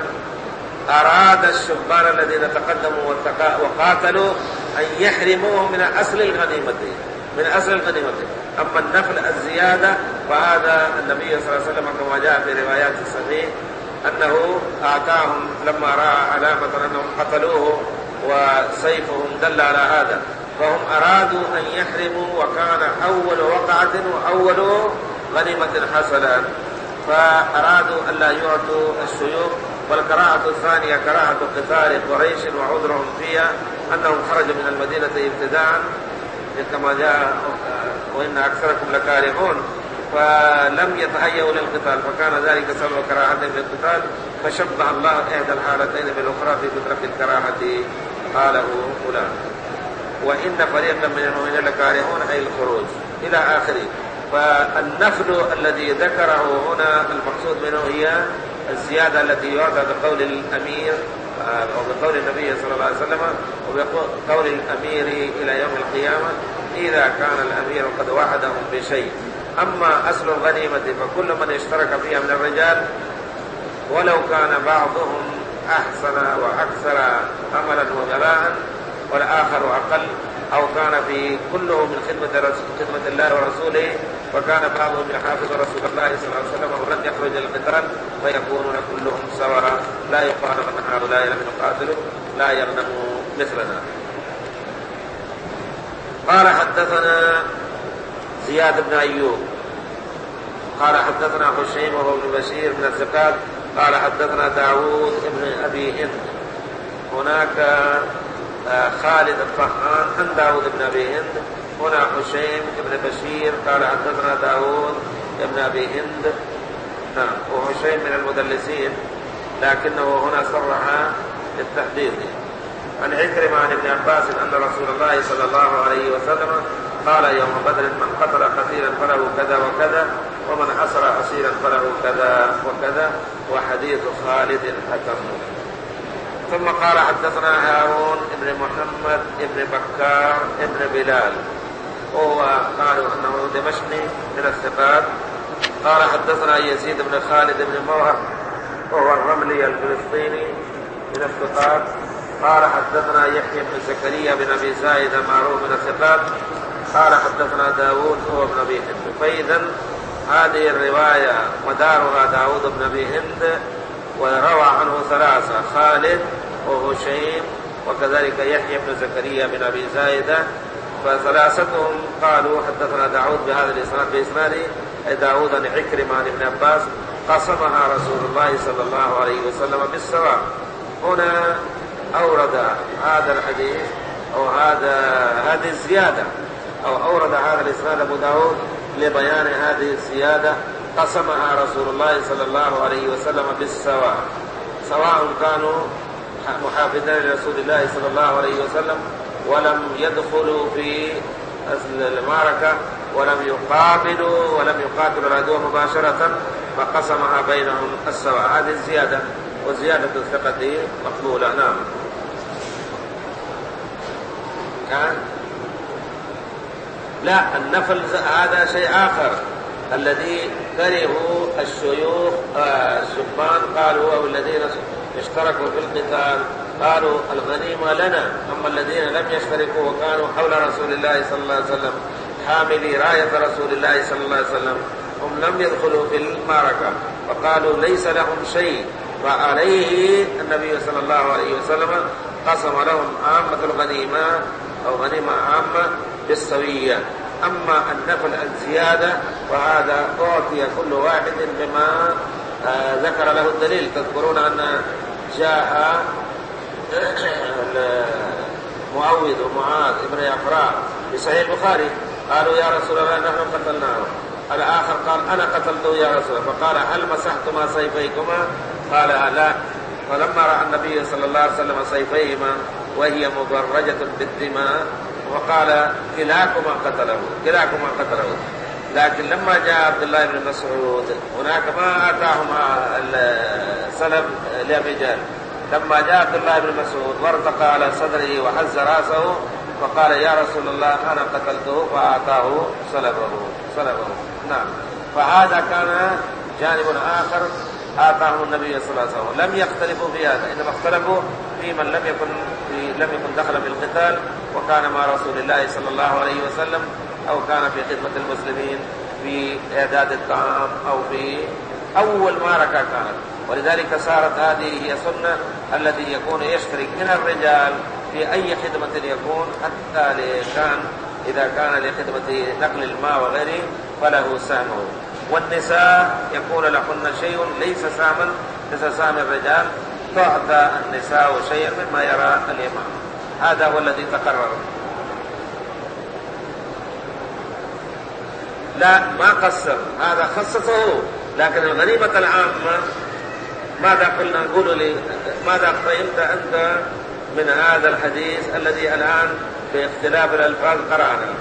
أراد الشبان الذين تقدموا وقاتلوا أن يحرموهم من أصل الغنيمة من أصل الغنيمة أما النفل الزيادة فهذا النبي صلى الله عليه وسلم كما جاء في روايات الصحيح أنه أعطاهم لما رأى علامة أنهم قتلوه وسيفهم دل على هذا، فهم أرادوا أن يحرموا، وكان أول وقعة وأول غنيمة حصل، فأرادوا أن لا يعطوا الشيوخ. والكراهة الثانية كراهة قتال قريش وعذرهم فيها أنهم خرجوا من المدينة ابتداء كما جاء وإن أكثركم لكارهون، فلم يتهيئوا للقتال، فكان ذلك سبب كراهتهم للقتال، فشبه الله إحدى الحالتين بالأخرى في مطلق الكراهة قاله فلان. وإن فريقا من المؤمنين لكارهون أي الخروج إلى آخره. فالنفل الذي ذكره هنا المقصود منه هي الزيادة التي يعطى بقول الأمير وبقول النبي صلى الله عليه وسلم وبقول الأمير إلى يوم القيامة إذا كان الأمير قد وعدهم بشيء. أما أصل الغنيمة فكل من اشترك فيها من الرجال ولو كان بعضهم أحسن وأكثر عملا وجلاء والآخر أقل، أو كان في كله من خدمة خدمة الله ورسوله، وكان بعضهم يحافظ رسول الله صلى الله عليه وسلم ولم يخرج القتال، فيكونون كلهم سواء، لا يقال من هؤلاء لم يقاتلوا لا يغنموا مثلنا. قال حدثنا زياد بن أيوب قال حدثنا خشيم وهو ابن بشير من الثقات قال حدثنا داود بن أبي هند. هناك خالد الطحان عن داود بن أبي هند، هنا خشيم بن بشير قال حدثنا داود بن أبي هند. نعم، وخشيم من المدلسين لكنه هنا صرح بالتحديث. عن عكرمة عن ابن عباس أن رسول الله صلى الله عليه وسلم قال يوم بدر من قتل قتيلا فله كذا وكذا، ومن أسر أسيرا فله كذا وكذا، وحديث خالد حكم. ثم قال حدثنا هارون بن محمد بن بكار بن بلال، وهو قالوا أنه دمشقي من الثقات. قال حدثنا يزيد بن خالد بن موهب وهو الرملي الفلسطيني من الثقات. قال حدثنا يحيى بن زكريا بن أبي زايد معروف من الثقات. قال حدثنا داود هو ابن أبي هند. فإذا هذه الرواية مدارها داود بن أبي هند، وروى عنه ثلاثة: خالد وهشيم وكذلك يحيى بن زكريا بن أبي زايدة. فثلاثتهم قالوا حدثنا داود بهذا الإسناد بإسناده أي داود عن عكرمة عن ابن عباس قسمها رسول الله صلى الله عليه وسلم بالسواء. هنا أورد هذا الحديث أو هذا هذه الزيادة أو أورد هذا الإسناد أبو داود لبيان هذه الزيادة: قسمها رسول الله صلى الله عليه وسلم بالسواء، سواء كانوا محافظين لرسول الله صلى الله عليه وسلم ولم يدخلوا في المعركة ولم يقابلوا ولم يقاتلوا العدو مباشرة، فقسمها بينهم السواء. هذه الزيادة، وزيادة الثقة مقبولة. نعم. كان لا، النفل هذا شيء آخر الذي كرهوا الشيوخ الشبان قالوا أو الذين اشتركوا في القتال قالوا الغنيمة لنا، أما الذين لم يشتركوا وكانوا حول رسول الله صلى الله عليه وسلم حاملي راية رسول الله صلى الله عليه وسلم هم لم يدخلوا في المعركة، فقالوا ليس لهم شيء، وعليه النبي صلى الله عليه وسلم قسم لهم عامة الغنيمة أو غنيمة عامة بالسوية. أما النفل الزيادة وهذا أعطي كل واحد بما آه ذكر له الدليل. تذكرون أن جاء معوذ ومعاذ ابن يعفراء في صحيح البخاري قالوا يا رسول الله نحن قتلناه. الآخر قال أنا قتلته يا رسول الله. فقال هل مسحتما سيفيكما؟ قال لا. فلما رأى النبي صلى الله عليه وسلم سيفيهما وهي مبرجة بالدماء وقال كلاكما قتله كلاكما قتله. لكن لما جاء عبد الله بن مسعود هناك ما آتاهما السلب لأبي جهل. لما جاء عبد الله بن مسعود وارتقى على صدره وحز رأسه فقال يا رسول الله أنا قتلته فأعطاه سلبه سلبه. نعم. فهذا كان جانب آخر آتاهم النبي صلى الله عليه وسلم. لم يختلفوا في هذا، إنما اختلفوا في من لم يكن في لم يكن دخل في القتال وكان مع رسول الله صلى الله عليه وسلم، أو كان في خدمة المسلمين في إعداد الطعام أو في أول معركة كانت. ولذلك صارت هذه هي سنة الذي يكون يشترك من الرجال في أي خدمة يكون، حتى كان إذا كان لخدمة نقل الماء وغيره فله سهمه. والنساء يكون لهن شيء ليس ساما ليس سام الرجال، تعطى النساء شيئا مما يرى الإمام. هذا هو الذي تقرر. لا ما قصر، هذا خصصه. لكن الغنيمة العامة ماذا قلنا؟ نقول لي ماذا فهمت أنت من هذا الحديث الذي الآن باختلاف الألفاظ قرأنا؟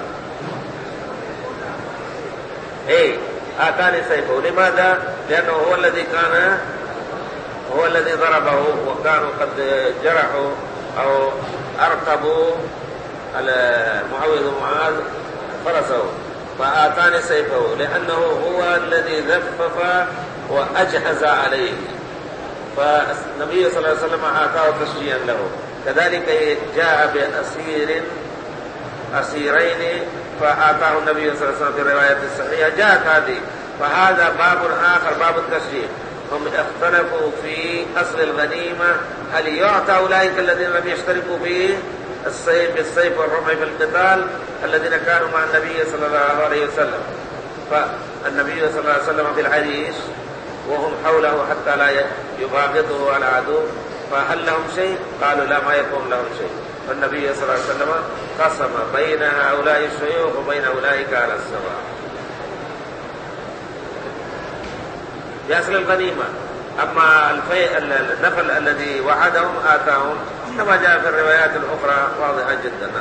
إيه آتاني سيفه. لماذا؟ لأنه هو الذي كان هو الذي ضربه، وكانوا قد جرحوا أو أرقبوا معوذ ومعاذ فرسه، فآتاني سيفه لأنه هو الذي ذفف وأجهز عليه، فالنبي صلى الله عليه وسلم آتاه تشجيعا له. كذلك جاء بأسير أسيرين فآتاه النبي صلى الله عليه وسلم في الرواية الصحيحة جاءت هذه. فهذا باب آخر، باب التشجيع. هم اختلفوا في أصل الغنيمة، هل يعطى أولئك الذين لم يشتركوا به السيف بالسيف والرمح في القتال الذين كانوا مع النبي صلى الله عليه وسلم. فالنبي صلى الله عليه وسلم في الحديث وهم حوله حتى لا يباغضه على عدو، فهل لهم شيء؟ قالوا لا ما يكون لهم شيء. فالنبي صلى الله عليه وسلم قسم بين هؤلاء الشيوخ وبين أولئك على السواء بأصل الغنيمة. أما النفل الذي وعدهم آتاهم كما جاء في الروايات الأخرى واضحة جدا.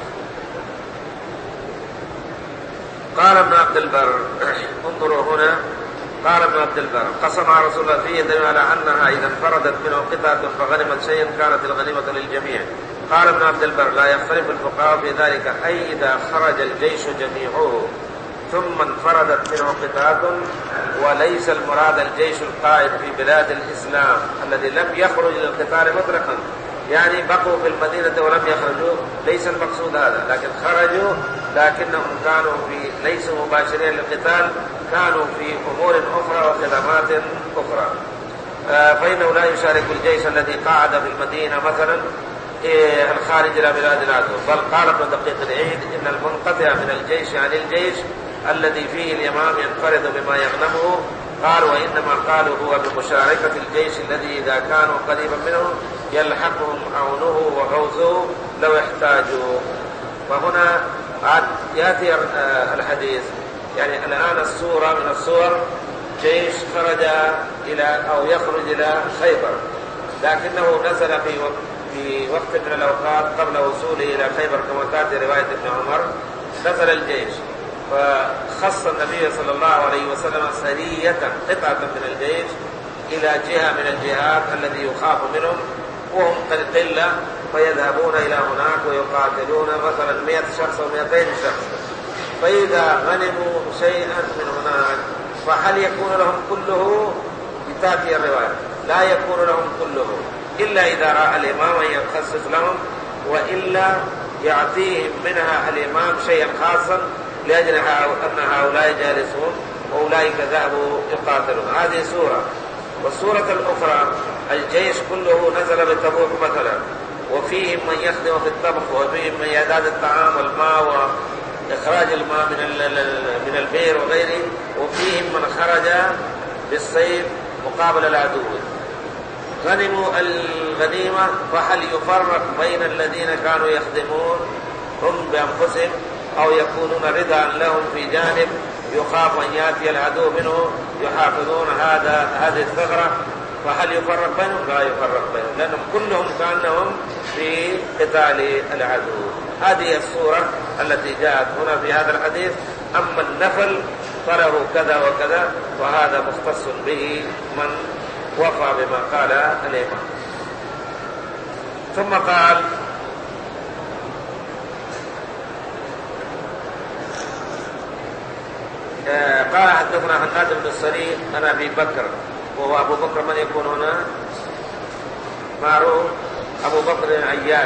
قال ابن عبد البر، انظروا هنا، قال ابن عبد البر قسم رسول الله فيه دليل على أنها إذا انفردت منه قطعة فغنمت شيئا كانت الغنيمة للجميع. قال ابن عبد البر لا يختلف الفقهاء في ذلك، أي إذا خرج الجيش جميعه ثم انفردت منه قطعة، وليس المراد الجيش القائد في بلاد الإسلام الذي لم يخرج للقتال مطلقا، يعني بقوا في المدينة ولم يخرجوا، ليس المقصود هذا، لكن خرجوا لكنهم كانوا في ليسوا مباشرين للقتال، كانوا في أمور أخرى وخدمات أخرى. آه فإنه لا يشارك الجيش الذي قاعد في المدينة مثلا إيه الخارج إلى بلاد العدو. بل قال ابن دقيق العيد إن المنقطع من الجيش عن الجيش الذي فيه الإمام ينفرد بما يغنمه، قال وإنما قالوا هو بمشاركة الجيش الذي إذا كانوا قريبا منه يلحقهم عونه وغوثه لو احتاجوا. فهنا عاد يأتي الحديث، يعني الآن الصورة من الصور جيش خرج إلى أو يخرج إلى خيبر، لكنه نزل في وقت في وقت من الأوقات قبل وصوله إلى خيبر كما تأتي رواية ابن عمر، نزل الجيش فخص النبي صلى الله عليه وسلم سرية قطعة من الجيش إلى جهة من الجهات الذي يخاف منهم، وهم قلة فيذهبون إلى هناك ويقاتلون مثلا مئة شخص أو مئتين شخص. فإذا غنموا شيئا من هناك فهل يكون لهم كله؟ بتأتي الرواية لا يكون لهم كله إلا إذا رأى الإمام أن يخصص لهم، وإلا يعطيهم منها الإمام شيئا خاصا لأجل أن هؤلاء جالسون وأولئك ذهبوا يقاتلون. هذه سورة. والسورة الأخرى الجيش كله نزل بتبوك مثلا، وفيهم من يخدم في الطبخ، وفيهم من يعداد الطعام والماء وإخراج الماء من من البئر وغيره، وفيهم من خرج بالسيف مقابل العدو. غنموا الغنيمة فهل يفرق بين الذين كانوا يخدمون هم بأنفسهم أو يكونون رداء لهم في جانب يخاف أن يأتي العدو منه يحافظون هذا هذه الثغرة، فهل يفرق بينهم؟ لا يفرق بينهم، لأنهم كلهم كأنهم في قتال العدو. هذه الصورة التي جاءت هنا في هذا الحديث. أما النفل فله كذا وكذا، وهذا مختص به من وفى بما قال الإمام. ثم قال: قال حدثنا حناد بن السري عن أبي بكر، وهو أبو بكر من يكون هنا؟ معروف، أبو بكر العياش.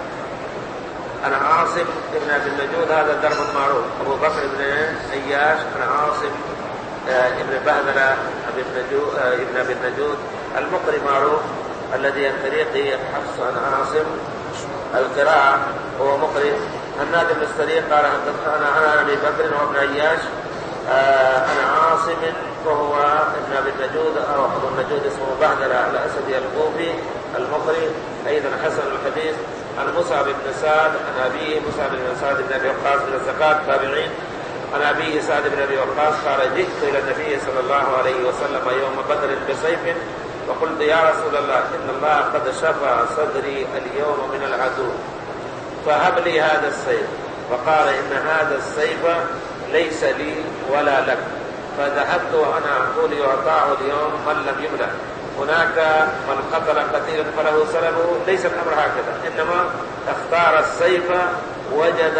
أنا عاصم ابن أبي النجود، هذا درب معروف. أبو بكر بن عياش أنا عاصم ابن بهذلة ابن أبي النجود المقري معروف، الذي عن طريق حفص عن عاصم القراءة هو مقري. حناد بن السري قال حدثنا أنا أبي بكر وابن عياش أنا عاصم وهو ابن أبي النجود أو أبو النجود اسمه بهذلة الأسدي الكوفي المقري أيضا حسن الحديث. عن مصعب بن سعد عن أبيه مصعب بن سعد بن أبي وقاص من الزكاة تابعين. عن أبيه سعد بن أبي وقاص قال: جئت إلى النبي صلى الله عليه وسلم يوم بدر بسيف فقلت: يا رسول الله، إن الله قد شفى صدري اليوم من العدو، فهب لي هذا السيف. فقال: إن هذا السيف ليس لي ولا لك. فذهبت وأنا أقول: يعطاه اليوم من لم يمنع. هناك من قتل قتيلا فله سلبه، ليس الأمر هكذا، إنما اختار السيف وجد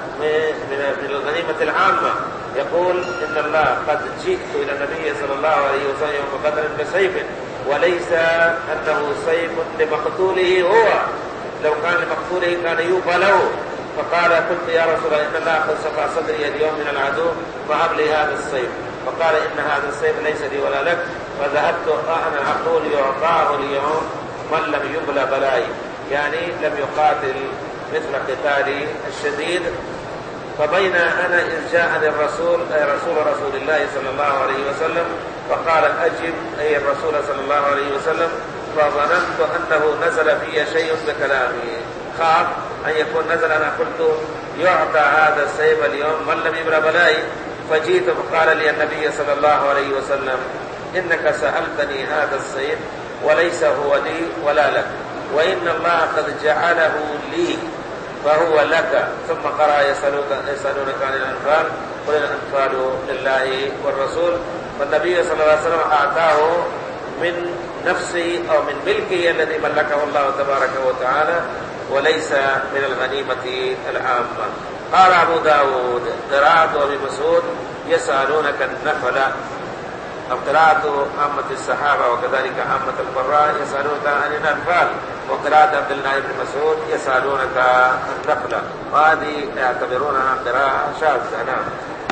من الغنيمة العامة. يقول: إن الله قد جئت إلى النبي صلى الله عليه وسلم يوم بدر بسيف، وليس أنه سيف لمقتوله هو، لو كان لمقتوله كان يوفى له. فقال: قلت: يا رسول الله، إن الله قد شفى صدري اليوم من العدو، فهب لي هذا السيف. فقال: إن هذا السيف ليس لي ولا لك. فذهبت أنا أقول: يعطاه اليوم من لم يبلى بلاي، يعني لم يقاتل مثل قتالي الشديد. فبين أنا إذ جاءني الرسول أي رسول رسول الله صلى الله عليه وسلم فقال: أجب أي الرسول صلى الله عليه وسلم. فظننت أنه نزل في شيء بكلامي، خاف أن يكون نزل. أنا قلت: يعطى هذا السيف اليوم من لم يبلى بلاي. فجيت فقال لي النبي صلى الله عليه وسلم: إنك سألتني هذا السيف وليس هو لي ولا لك، وإن الله قد جعله لي فهو لك. ثم قرأ: يسألونك عن الأنفال قل الأنفال لله والرسول. فالنبي صلى الله عليه وسلم أعطاه من نفسه أو من ملكه الذي ملكه الله تبارك وتعالى، وليس من الغنيمة العامة. قال أبو داود: قراءة أبي مسعود: يسألونك النفل، أو قراءة عامة الصحابة وكذلك عامة القراء: يسألونك عن الأنفال. وقراءة عبد الله بن مسعود: يسألونك النفل. وهذه يعتبرونها قراءة شاذة. نعم.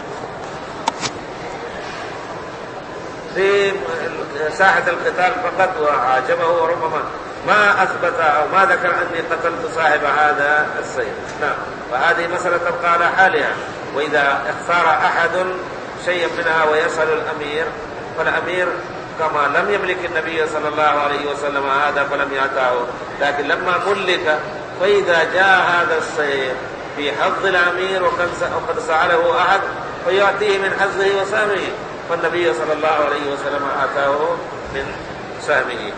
في ساحة القتال فقط وعجبه، وربما ما أثبت أو ما ذكر أني قتلت صاحب هذا السيف. نعم. وهذه مسألة تبقى على حالها. وإذا اختار أحد شيئا منها ويسأل الأمير، فالأمير كما لم يملك النبي صلى الله عليه وسلم هذا فلم يعطاه، لكن لما ملك فإذا جاء هذا السيف في حظ الأمير وقد سأله أحد فيعطيه من حظه وسامه، فالنبي صلى الله عليه وسلم آتاه من سامه.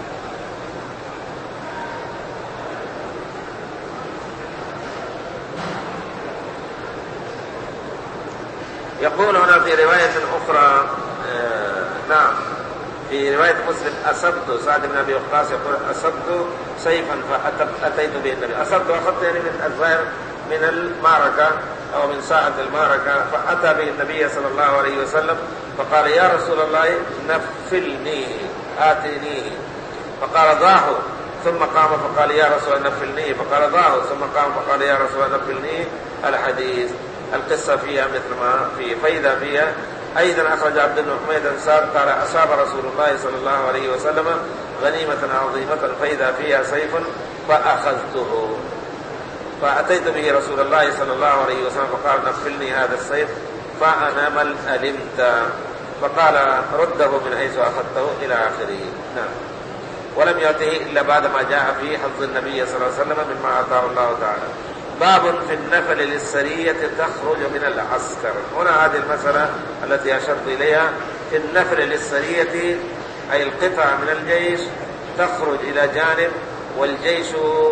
يقول هنا في رواية أخرى آه نعم في رواية مسلم: أصبت سعد بن أبي وقاص يقول: أصبت سيفا فأتيت به النبي. أصبت أخذت يعني من الظاهر من المعركة أو من ساعة المعركة، فأتى به النبي صلى الله عليه وسلم فقال: يا رسول الله، نفلني آتنيه. فقال: ضعه. ثم قام فقال: يا رسول الله نفلني. فقال: ضعه. ثم قام فقال: يا رسول الله نفلني. الحديث القصة فيها مثل ما في فإذا فيها. أيضا أخرج عبد بن حميد الأنصاري قال: أصاب رسول الله صلى الله عليه وسلم غنيمة عظيمة فإذا فيها سيف فأخذته، فأتيت به رسول الله صلى الله عليه وسلم فقال: نفلني هذا السيف. فأنا من ألمت. فقال: رده من حيث أخذته إلى آخره. نعم. ولم يأته إلا بعد ما جاء فيه حظ النبي صلى الله عليه وسلم مما أعطاه الله تعالى. باب في النفل للسرية تخرج من العسكر. هنا هذه المسألة التي أشرت إليها، في النفل للسرية أي القطع من الجيش تخرج إلى جانب والجيش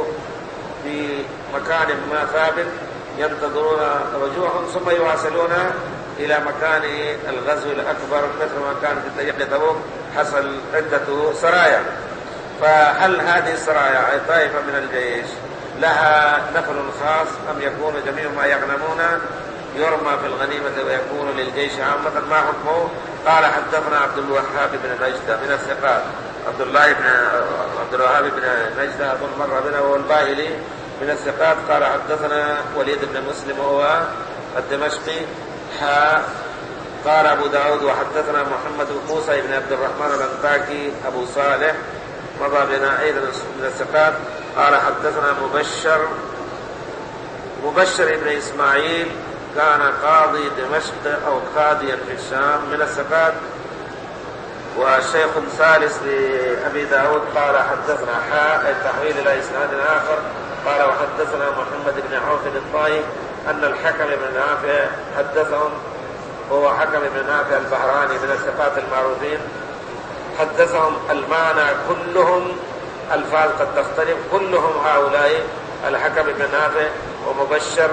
في مكان ما ثابت ينتظرون رجوعهم ثم يواصلون إلى مكان الغزو الأكبر مثل ما كان في طريق تبوك حصل عدة سرايا. فهل هذه السرايا أي طائفة من الجيش لها نفل خاص أم يكون جميع ما يغنمون يرمى في الغنيمة ويكون للجيش عامة؟ ما حكمه؟ قال حدثنا عبد الوهاب بن نجدة من الثقات، عبد الله بن عبد الوهاب بن نجدة أظن مر بنا وهو الباهلي من الثقات. قال حدثنا وليد بن مسلم وهو الدمشقي حا قال أبو داود وحدثنا محمد بن موسى بن عبد الرحمن الأنطاكي أبو صالح مضى بنا أيضا من الثقات. قال حدثنا مبشر مبشر بن إسماعيل كان قاضي دمشق أو قاضيا في الشام من الثقات وشيخ ثالث لأبي داود. قال حدثنا حاء التحويل إلى إسناد آخر. قال وحدثنا محمد بن عوف الطائي أن الحكم بن نافع حدثهم، هو حكم بن نافع البحراني من الثقات المعروفين، حدثهم المعنى كلهم الفاظ قد تختلف، كلهم هؤلاء الحكم بن نافع ومبشر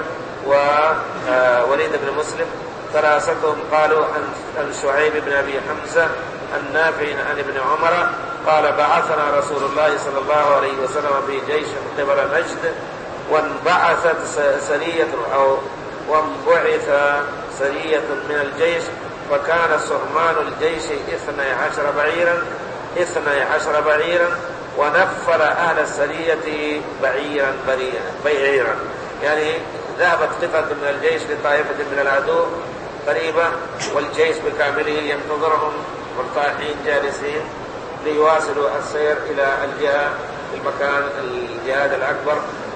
ووليد بن مسلم ثلاثتهم قالوا عن شعيب بن أبي حمزة النافع عن ابن عمر قال بعثنا رسول الله صلى الله عليه وسلم في جيش قبل نجد وانبعثت سرية أو وانبعث سرية من الجيش وكان سهمان الجيش اثني عشر بعيرا اثني عشر بعيرا ونفل أهل السرية بعيرا بعيرا، يعني ذهبت قطعة من الجيش لطائفة من العدو قريبة والجيش بكامله ينتظرهم مرتاحين جالسين ليواصلوا السير إلى الجهة المكان الجهاد الأكبر.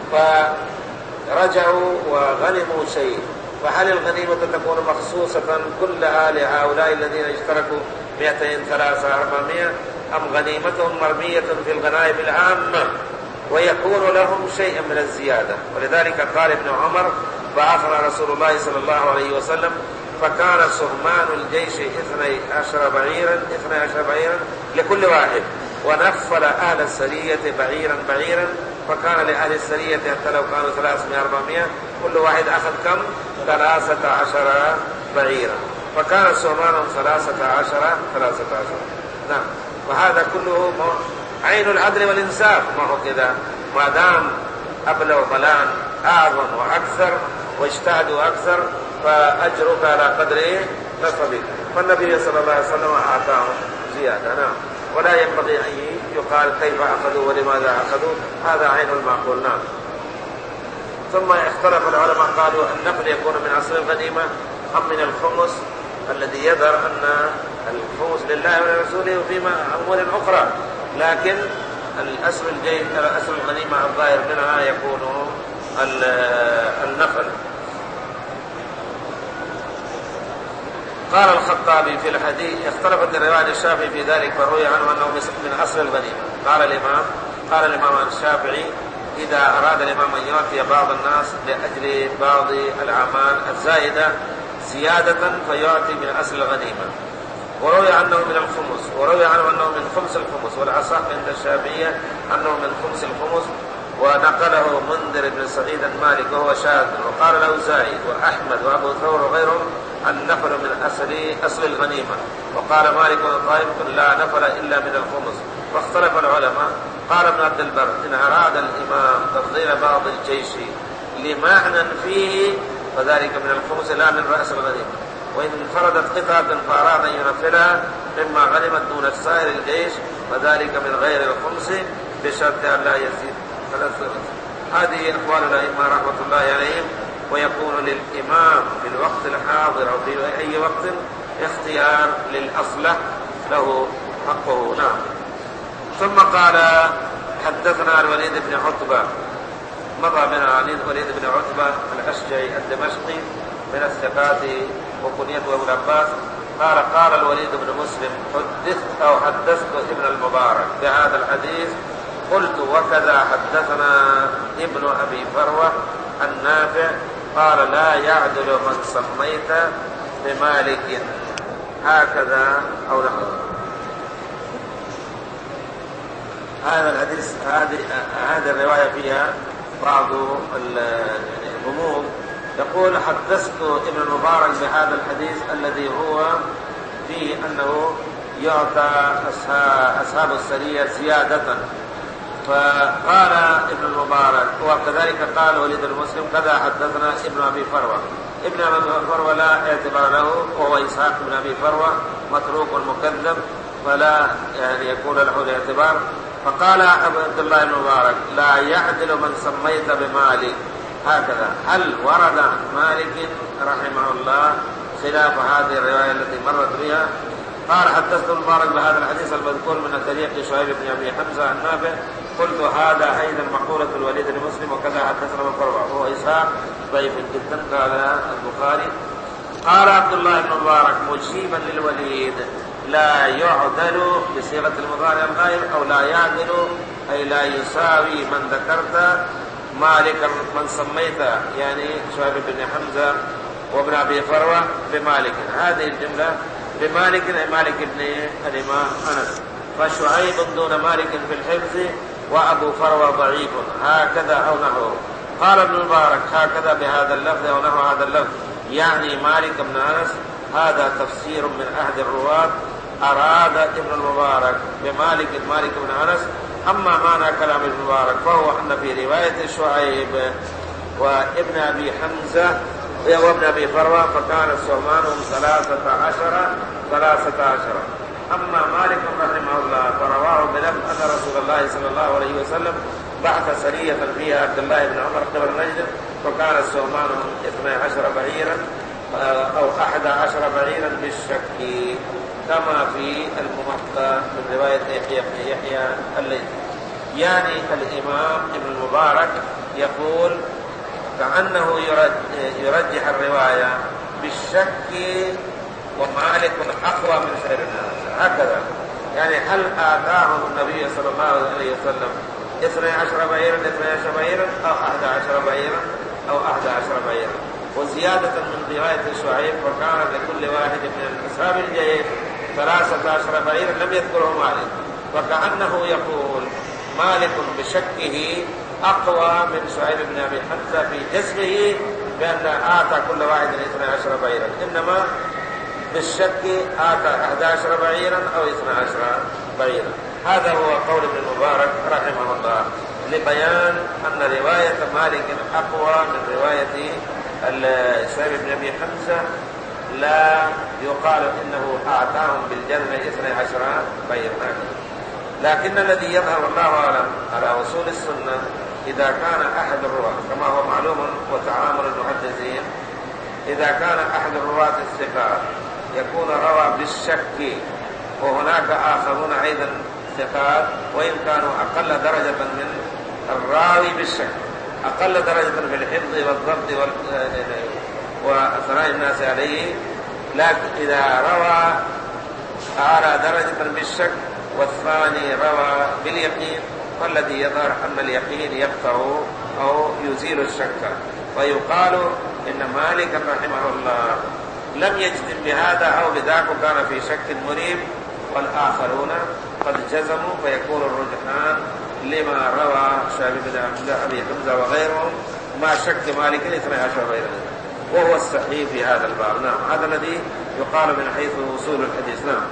فرجعوا وغنموا شيء، فهل الغنيمة تكون مخصوصة كلها لهؤلاء الذين اشتركوا مئتين ثلاثة أربعمائة أم غنيمتهم مرمية في الغنائم العامة ويكون لهم شيء من الزيادة؟ ولذلك قال ابن عمر بعثنا رسول الله صلى الله عليه وسلم فكان سهمان الجيش اثني عشر بعيرا اثني عشر بعيرا لكل واحد ونفل أهل السرية بعيرا بعيرا، فكان لأهل السرية حتى لو كانوا ثلاثمائة أربعمائة كل واحد أخذ كم؟ ثلاثة عشر بعيرا، فكان سهمان ثلاثة عشر ثلاثة عشر. نعم، وهذا كله عين العدل والإنصاف. ما هو كذا؟ ما دام أبلغ فلان أعظم وأكثر واجتهدوا أكثر فأجرك على قدر نصبك، فالنبي صلى الله عليه وسلم أعطاهم زيادة. نعم، ولا ينبغي أن يقال كيف أخذوا ولماذا أخذوا، هذا عين المعقول. نعم. ثم اختلف العلماء قالوا النفل يكون من أصل الغنيمة أم من الخمس الذي يظهر أن الخمس لله ولرسوله وفيما أمور أخرى، لكن الأصل الجيد الأصل الغنيمة الظاهر منها يكون النفل. قال الخطابي في الحديث اختلفت الرواية الشافعي في ذلك فروي عنه أنه من أصل الغنيمة. قال الإمام قال الإمام الشافعي إذا أراد الإمام أن يعطي بعض الناس لأجل بعض الأعمال الزائدة زيادة فيعطي من أصل الغنيمة. وروي عنه من الخمس، وروي عنه أنه من خمس الخمس، والأصح عند الشافعية أنه من خمس الخمس، ونقله منذر بن سعيد المالك وهو شاذ. وقال الأوزاعي وأحمد وأبو ثور وغيرهم النفل من أصل أصل الغنيمة. وقال مالك وطائفة لا نفل إلا من الخمس. واختلف العلماء. قال ابن عبد البر إن أراد الإمام تفضيل بعض الجيش لمعنى فيه فذلك من الخمس لا من رأس الغنيمة، وإن انفردت قطعة فأراد أن ينفلها مما غنمت دون سائر الجيش فذلك من غير الخمس بشرط أن لا يزيد. هذه أقوال الأئمة رحمة الله عليهم. ويكون للإمام في الوقت الحاضر أو في أي وقت اختيار للأصلح له حقه. نعم. ثم قال حدثنا الوليد بن عتبة مضى بنا الوليد بن عتبة الأشجعي الدمشقي من الثقات وكنيته أبو العباس قال قال الوليد بن مسلم حدثت أو حدثت ابن المبارك بهذا الحديث قلت وكذا حدثنا ابن أبي فروة النافع قال لا يعدل من سميت بمالك هكذا أو نحو هذا الحديث. هذه هذه الرواية فيها بعض الغموض. يقول حدثت ابن المبارك بهذا الحديث الذي هو فيه أنه يعطى أصحاب السرية زيادة. فقال ابن المبارك وكذلك قال وليد المسلم كذا حدثنا ابن أبي فروة. ابن أبي فروة لا اعتبار له وهو إسحاق بن أبي فروة متروك مكذب فلا يعني يكون له الاعتبار. فقال عبد الله بن مبارك لا يعدل من سميت بمالك هكذا. هل ورد عن مالك رحمه الله خلاف هذه الرواية التي مرت بها؟ قال حدثت المبارك بهذا الحديث المذكور من طريق شعيب بن أبي حمزة النافع قلت هذا أيضا مقولة الوليد المسلم وكذا حدثنا من فروة وهو إسحاق ضعيف جدا قال البخاري. قال عبد الله بن مبارك مجيبا للوليد لا يعدل بصيغة المضارع الغائب أو لا يعدل أي لا يساوي من ذكرت مالك من سميت يعني شعيب بن حمزة وابن أبي فروة بمالك. هذه الجملة بمالك مالك بن الإمام أنس فشعيب دون مالك في الحفظ وأبو فروة ضعيف هكذا أو نحوه. قال ابن المبارك هكذا بهذا اللفظ أو نحو هذا اللفظ يعني مالك بن أنس. هذا تفسير من أحد الرواة أراد ابن المبارك بمالك مالك بن أنس. أما معنى كلام ابن المبارك فهو أن في رواية شعيب وابن أبي حمزة وابن أبي فروة فكان سهمانهم ثلاثة عشر ثلاثة عشر. أما مالك رحمه الله فرواه بلفظ أن رسول الله صلى الله عليه وسلم بعث سرية فيها عبد الله بن عمر قبل نجد فكان سهمانهم اثني عشر بعيرا أو أحد عشر بعيرا بالشك كما في الموطأ من رواية يحيى بن يحيى الليثي. يعني الإمام ابن المبارك يقول كأنه يرجح الرواية بالشك ومالك أقوى من سائر الناس هكذا. يعني هل آتاهم النبي صلى الله عليه وسلم اثني عشر بعيرا اثني عشر بعيرا أو أحد عشر بعيرا أو أحد عشر بعيرا. وزيادة من رواية شعيب وكان لكل واحد من أصحاب الجيش ثلاثة عشر بعيرا لم يذكره مالك. وكأنه يقول مالك بشكه أقوى من شعيب بن أبي حمزة في جسمه بأن آتى كل واحد اثني عشر بعيرا إنما بالشك آتى أحد عشر بعيرا أو اثني عشر بعيرا. هذا هو قول ابن المبارك رحمه الله لبيان أن رواية مالك أقوى من رواية شعيب بن أبي حمزة. لا يقال إنه آتاهم بالجزم اثني عشر بعيرا. لكن الذي يظهر الله أعلم على وصول السنة إذا كان أحد الرواة كما هو معلوم وتعامل المحدثين إذا كان أحد الرواة الثقات يكون روى بالشك وهناك آخرون أيضا ثقات وإن كانوا أقل درجة من الراوي بالشك أقل درجة في الحفظ والضبط وثناء الناس عليه. لكن إذا روى أعلى درجة بالشك والثاني روى باليقين فالذي يظهر أن اليقين يقطع أو يزيل الشك. ويقال إن مالك رحمه الله لم يجزم بهذا أو بذاك كان في شك مريب والآخرون قد جزموا فيكون الرجحان لما روى شعيب بن أبي حمزة وغيرهم ما شك مالك اثني عشر غيره وهو الصحيح في هذا الباب. نعم هذا الذي يقال من حيث وصول الحديث. نعم.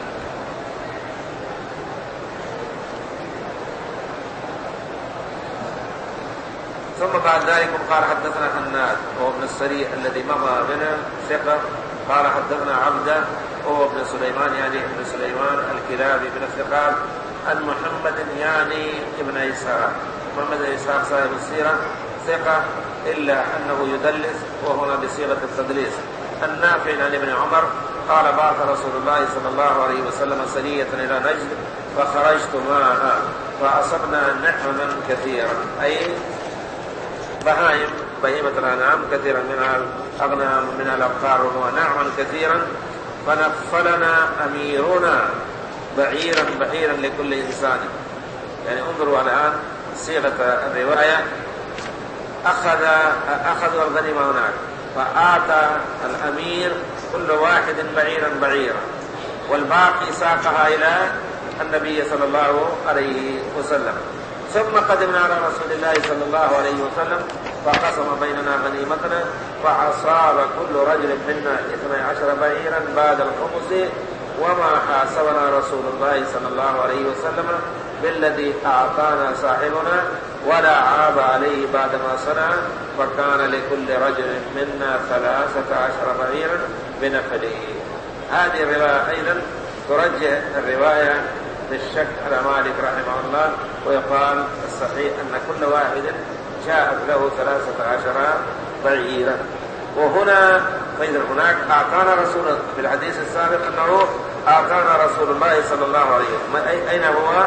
ثم بعد ذلك قال حدثنا حناد وهو ابن السري الذي مضى بنا ثقة قال حدثنا عبده وهو ابن سليمان يعني ابن سليمان الكلابي بن الثقات عن محمد يعني ابن إسحاق. محمد بن إسحاق صاحب السيرة ثقة إلا أنه يدلس وهنا بصيغة التدليس. النافع عن ابن عمر قال بعث رسول الله صلى الله عليه وسلم سرية إلى نجد فخرجت معها فأصبنا نعما كثيرا أي بهائم بهيمة الأنعام كثيرا منها الأغنام منها الأبقار ونعما كثيرا فنفلنا أميرنا بعيرا بعيرا لكل إنسان. يعني انظروا الآن صيغة الرواية، أخذ أخذوا الغنيمة هناك فآتى الأمير كل واحد بعيرا بعيرا، والباقي ساقها إلى النبي صلى الله عليه وسلم. ثم قدمنا على رسول الله صلى الله عليه وسلم فقسم بيننا غنيمتنا، فأصاب كل رجل منا اثني عشر بعيرا بعد الخمس، وما حاسبنا رسول الله صلى الله عليه وسلم بالذي أعطانا صاحبنا ولا عاب عليه بعدما صنع، فكان لكل رجل منا ثلاثة عشر بعيرا بنفله. هذه الرواية أيضا ترجح الرواية بالشك على مالك رحمه الله، ويقال الصحيح أن كل واحد جاءت له ثلاثة عشر بعيرا. وهنا فإذا هناك أعطانا رسول في الحديث السابق أنه أعطانا رسول الله صلى الله عليه وسلم. أين هو؟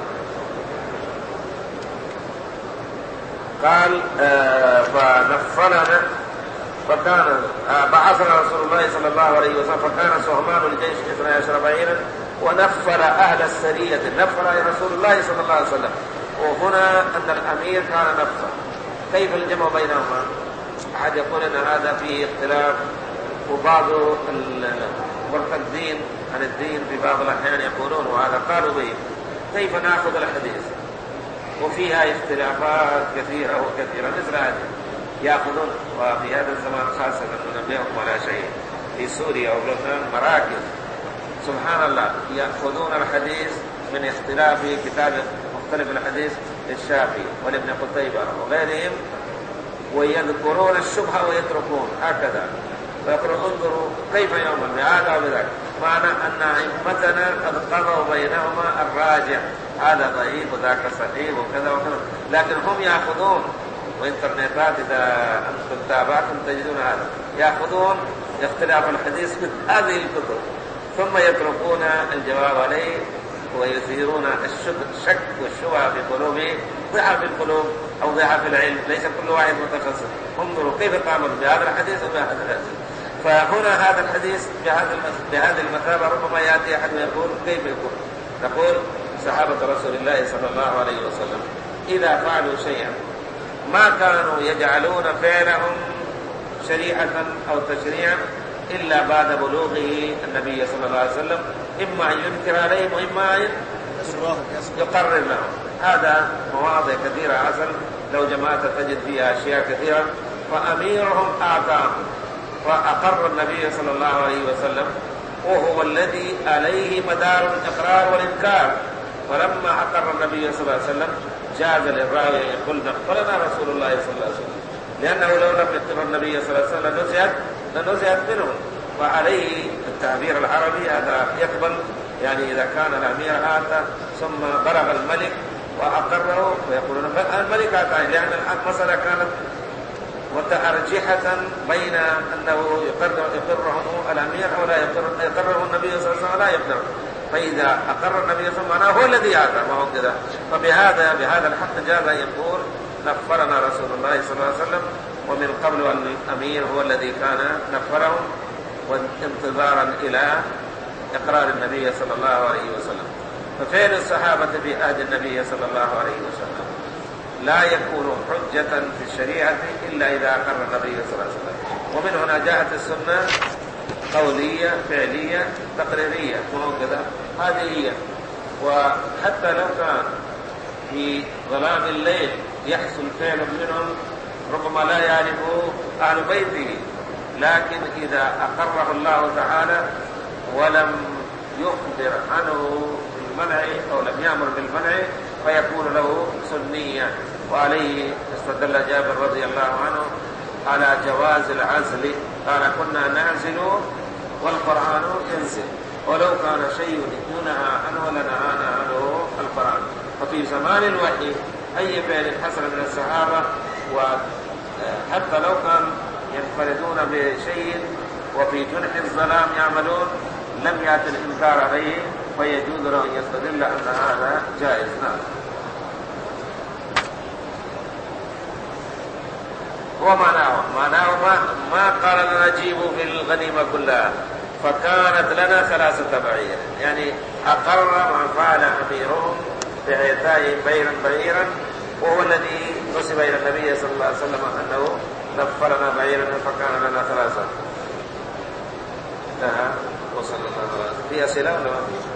قال آه فنفلنا فكان آه بعثنا رسول الله صلى الله عليه وسلم فكان سهمان الجيش اثني عشر بعيرا، ونفل أهل السرية، نفل رسول الله صلى الله عليه وسلم. وهنا أن الأمير كان نفسه، كيف الجمع بينهما؟ أحد يقول أن هذا فيه اختلاف، وبعض المرتدين عن الدين في بعض الأحيان يقولون وهذا قالوا به كيف نأخذ الحديث، وفيها اختلافات كثيرة وكثيرة مثل هذه يأخذون. وفي هذا الزمان خاصة ننبهكم على شيء في سوريا ولبنان مراكز سبحان الله يأخذون الحديث من اختلاف كتاب مختلف الحديث للشافعي ولابن قتيبة وغيرهم، ويذكرون الشبهة ويتركون هكذا، فيقولون انظروا كيف يوما بهذا وبذاك، معنى أن أئمتنا قد قضوا بينهما الراجع، هذا ضعيف وذاك صحيح وكذا وكذا، لكن هم يأخذون، وإنترنتات إذا أنتم تابعتم تجدون هذا، يأخذون اختلاف الحديث من هذه الكتب ثم يتركون الجواب عليه ويثيرون الشك والشبهة في قلوبهم، ضعف في القلوب أو ضعف في العلم، ليس كل واحد متخصص. انظروا كيف تعمل بهذا الحديث وبهذا الحديث. فهنا هذا الحديث بهذه المثابة ربما يأتي أحد ويقول كيف يكون؟ نقول صحابة رسول الله صلى الله عليه وسلم إذا فعلوا شيئا ما كانوا يجعلون فعلهم شريعة أو تشريعا إلا بعد بلوغه النبي صلى الله عليه وسلم، إما أن ينكر عليهم وإما أن يقرر لهم. هذا مواضع كثيرة أصل لو جماعة تجد فيها أشياء كثيرة. فأميرهم أعطاهم فأقر النبي صلى الله عليه وسلم، وهو الذي عليه مدار الإقرار والإنكار. فلما أقر النبي صلى الله عليه وسلم جاز للراوي يقول نقلنا رسول الله صلى الله عليه وسلم، لأنه لو لم يقر النبي صلى الله عليه وسلم لنزعت لنزعت منهم. وعليه التعبير العربي هذا يقبل، يعني إذا كان الأمير آتى ثم بلغ الملك وأقره ويقولون الملك آتى، لأن المسألة كانت متأرجحة بين أنه يقرر يقرهم الأمير أو لا يقرره النبي صلى الله عليه وسلم لا يقرر. فإذا أقر النبي صلى الله عليه وسلم هو الذي آتى، ما هو كذا. فبهذا بهذا الحق جاز يقول نفرنا رسول الله صلى الله عليه وسلم، ومن قبل أن الأمير هو الذي كان نفرهم وانتظارا إلى إقرار النبي صلى الله عليه وسلم. ففعل الصحابة في عهد النبي صلى الله عليه وسلم لا يكون حجة في الشريعة إلا إذا أقر النبي صلى الله عليه وسلم. ومن هنا جاءت السنة قولية فعلية تقريرية موجودة، هذه هي. وحتى لو كان في ظلام الليل يحصل فعل منهم ربما لا يعرفه أهل بيته، لكن إذا أقره الله تعالى ولم يخبر عنه بالمنع أو لم يأمر بالمنع فيكون له سنيا. وعليه استدل جابر رضي الله عنه على جواز العزل، قال كنا نعزل والقرآن ينزل، ولو كان شيء ينهى عنه لنهانا عنه القرآن. ففي زمان الوحي أي فعل حصل من الصحابة وحتى لو كان ينفردون بشيء وفي جنح الظلام يعملون لم يأتي الإنكار عليه، فيجوز له أن يستدل أن هذا جائز. نعم. ومعناه معناه ما, ما قال نجيب في الغنيمة كلها، فكانت لنا ثلاثة بعير، يعني أقر ما فعل أميرهم بإعطائهم بعيرا بعيرا، وهو الذي نسب إلى النبي صلى الله عليه وسلم أنه نفرنا بعيرا فكان لنا ثلاثة. نعم. وصلى الله عليه وسلم. في أسئلة ولا ما في؟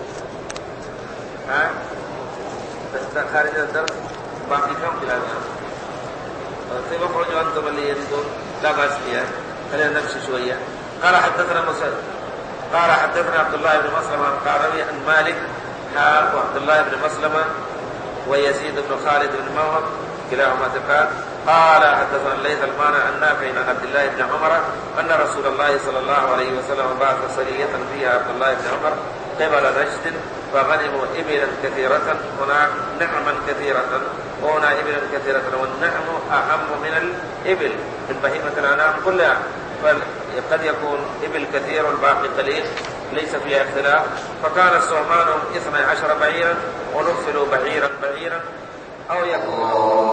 ها؟ خارج الدرس باقي كم كلام؟ طيب اخرجوا أنتم اللي يريدون لا بأس فيها، خلينا نمشي شوية. قال حدثنا مسدد قال حدثنا عبد الله بن مسلمة القعنبي عن مالك وعبد الله بن مسلمة ويزيد بن خالد بن موهب كلاهما ثقات. قال حدثنا الليث المعنى عن نافع عن عبد الله بن عمر أن رسول الله صلى الله عليه وسلم بعث سرية فيها عبد الله بن عمر قبل نجد فغنموا إبلا كثيرة، هناك نعما كثيرة وهنا إبلا كثيرة، والنعم أهم من الإبل من بهيمة الأنعام كلها، فقد يكون إبل كثير والباقي قليل ليس فيها اختلاف. فكان السهمانهم اثني عشر بعيرا ونفلوا بعيرا بعيرا أو يكون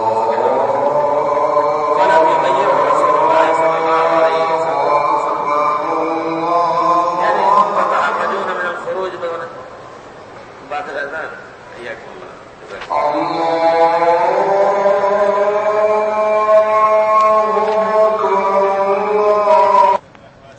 ولم يغيره رسول الله صلى الله عليه وسلم، يعني تتعمدون من الخروج بعد الأذان. حياكم الله.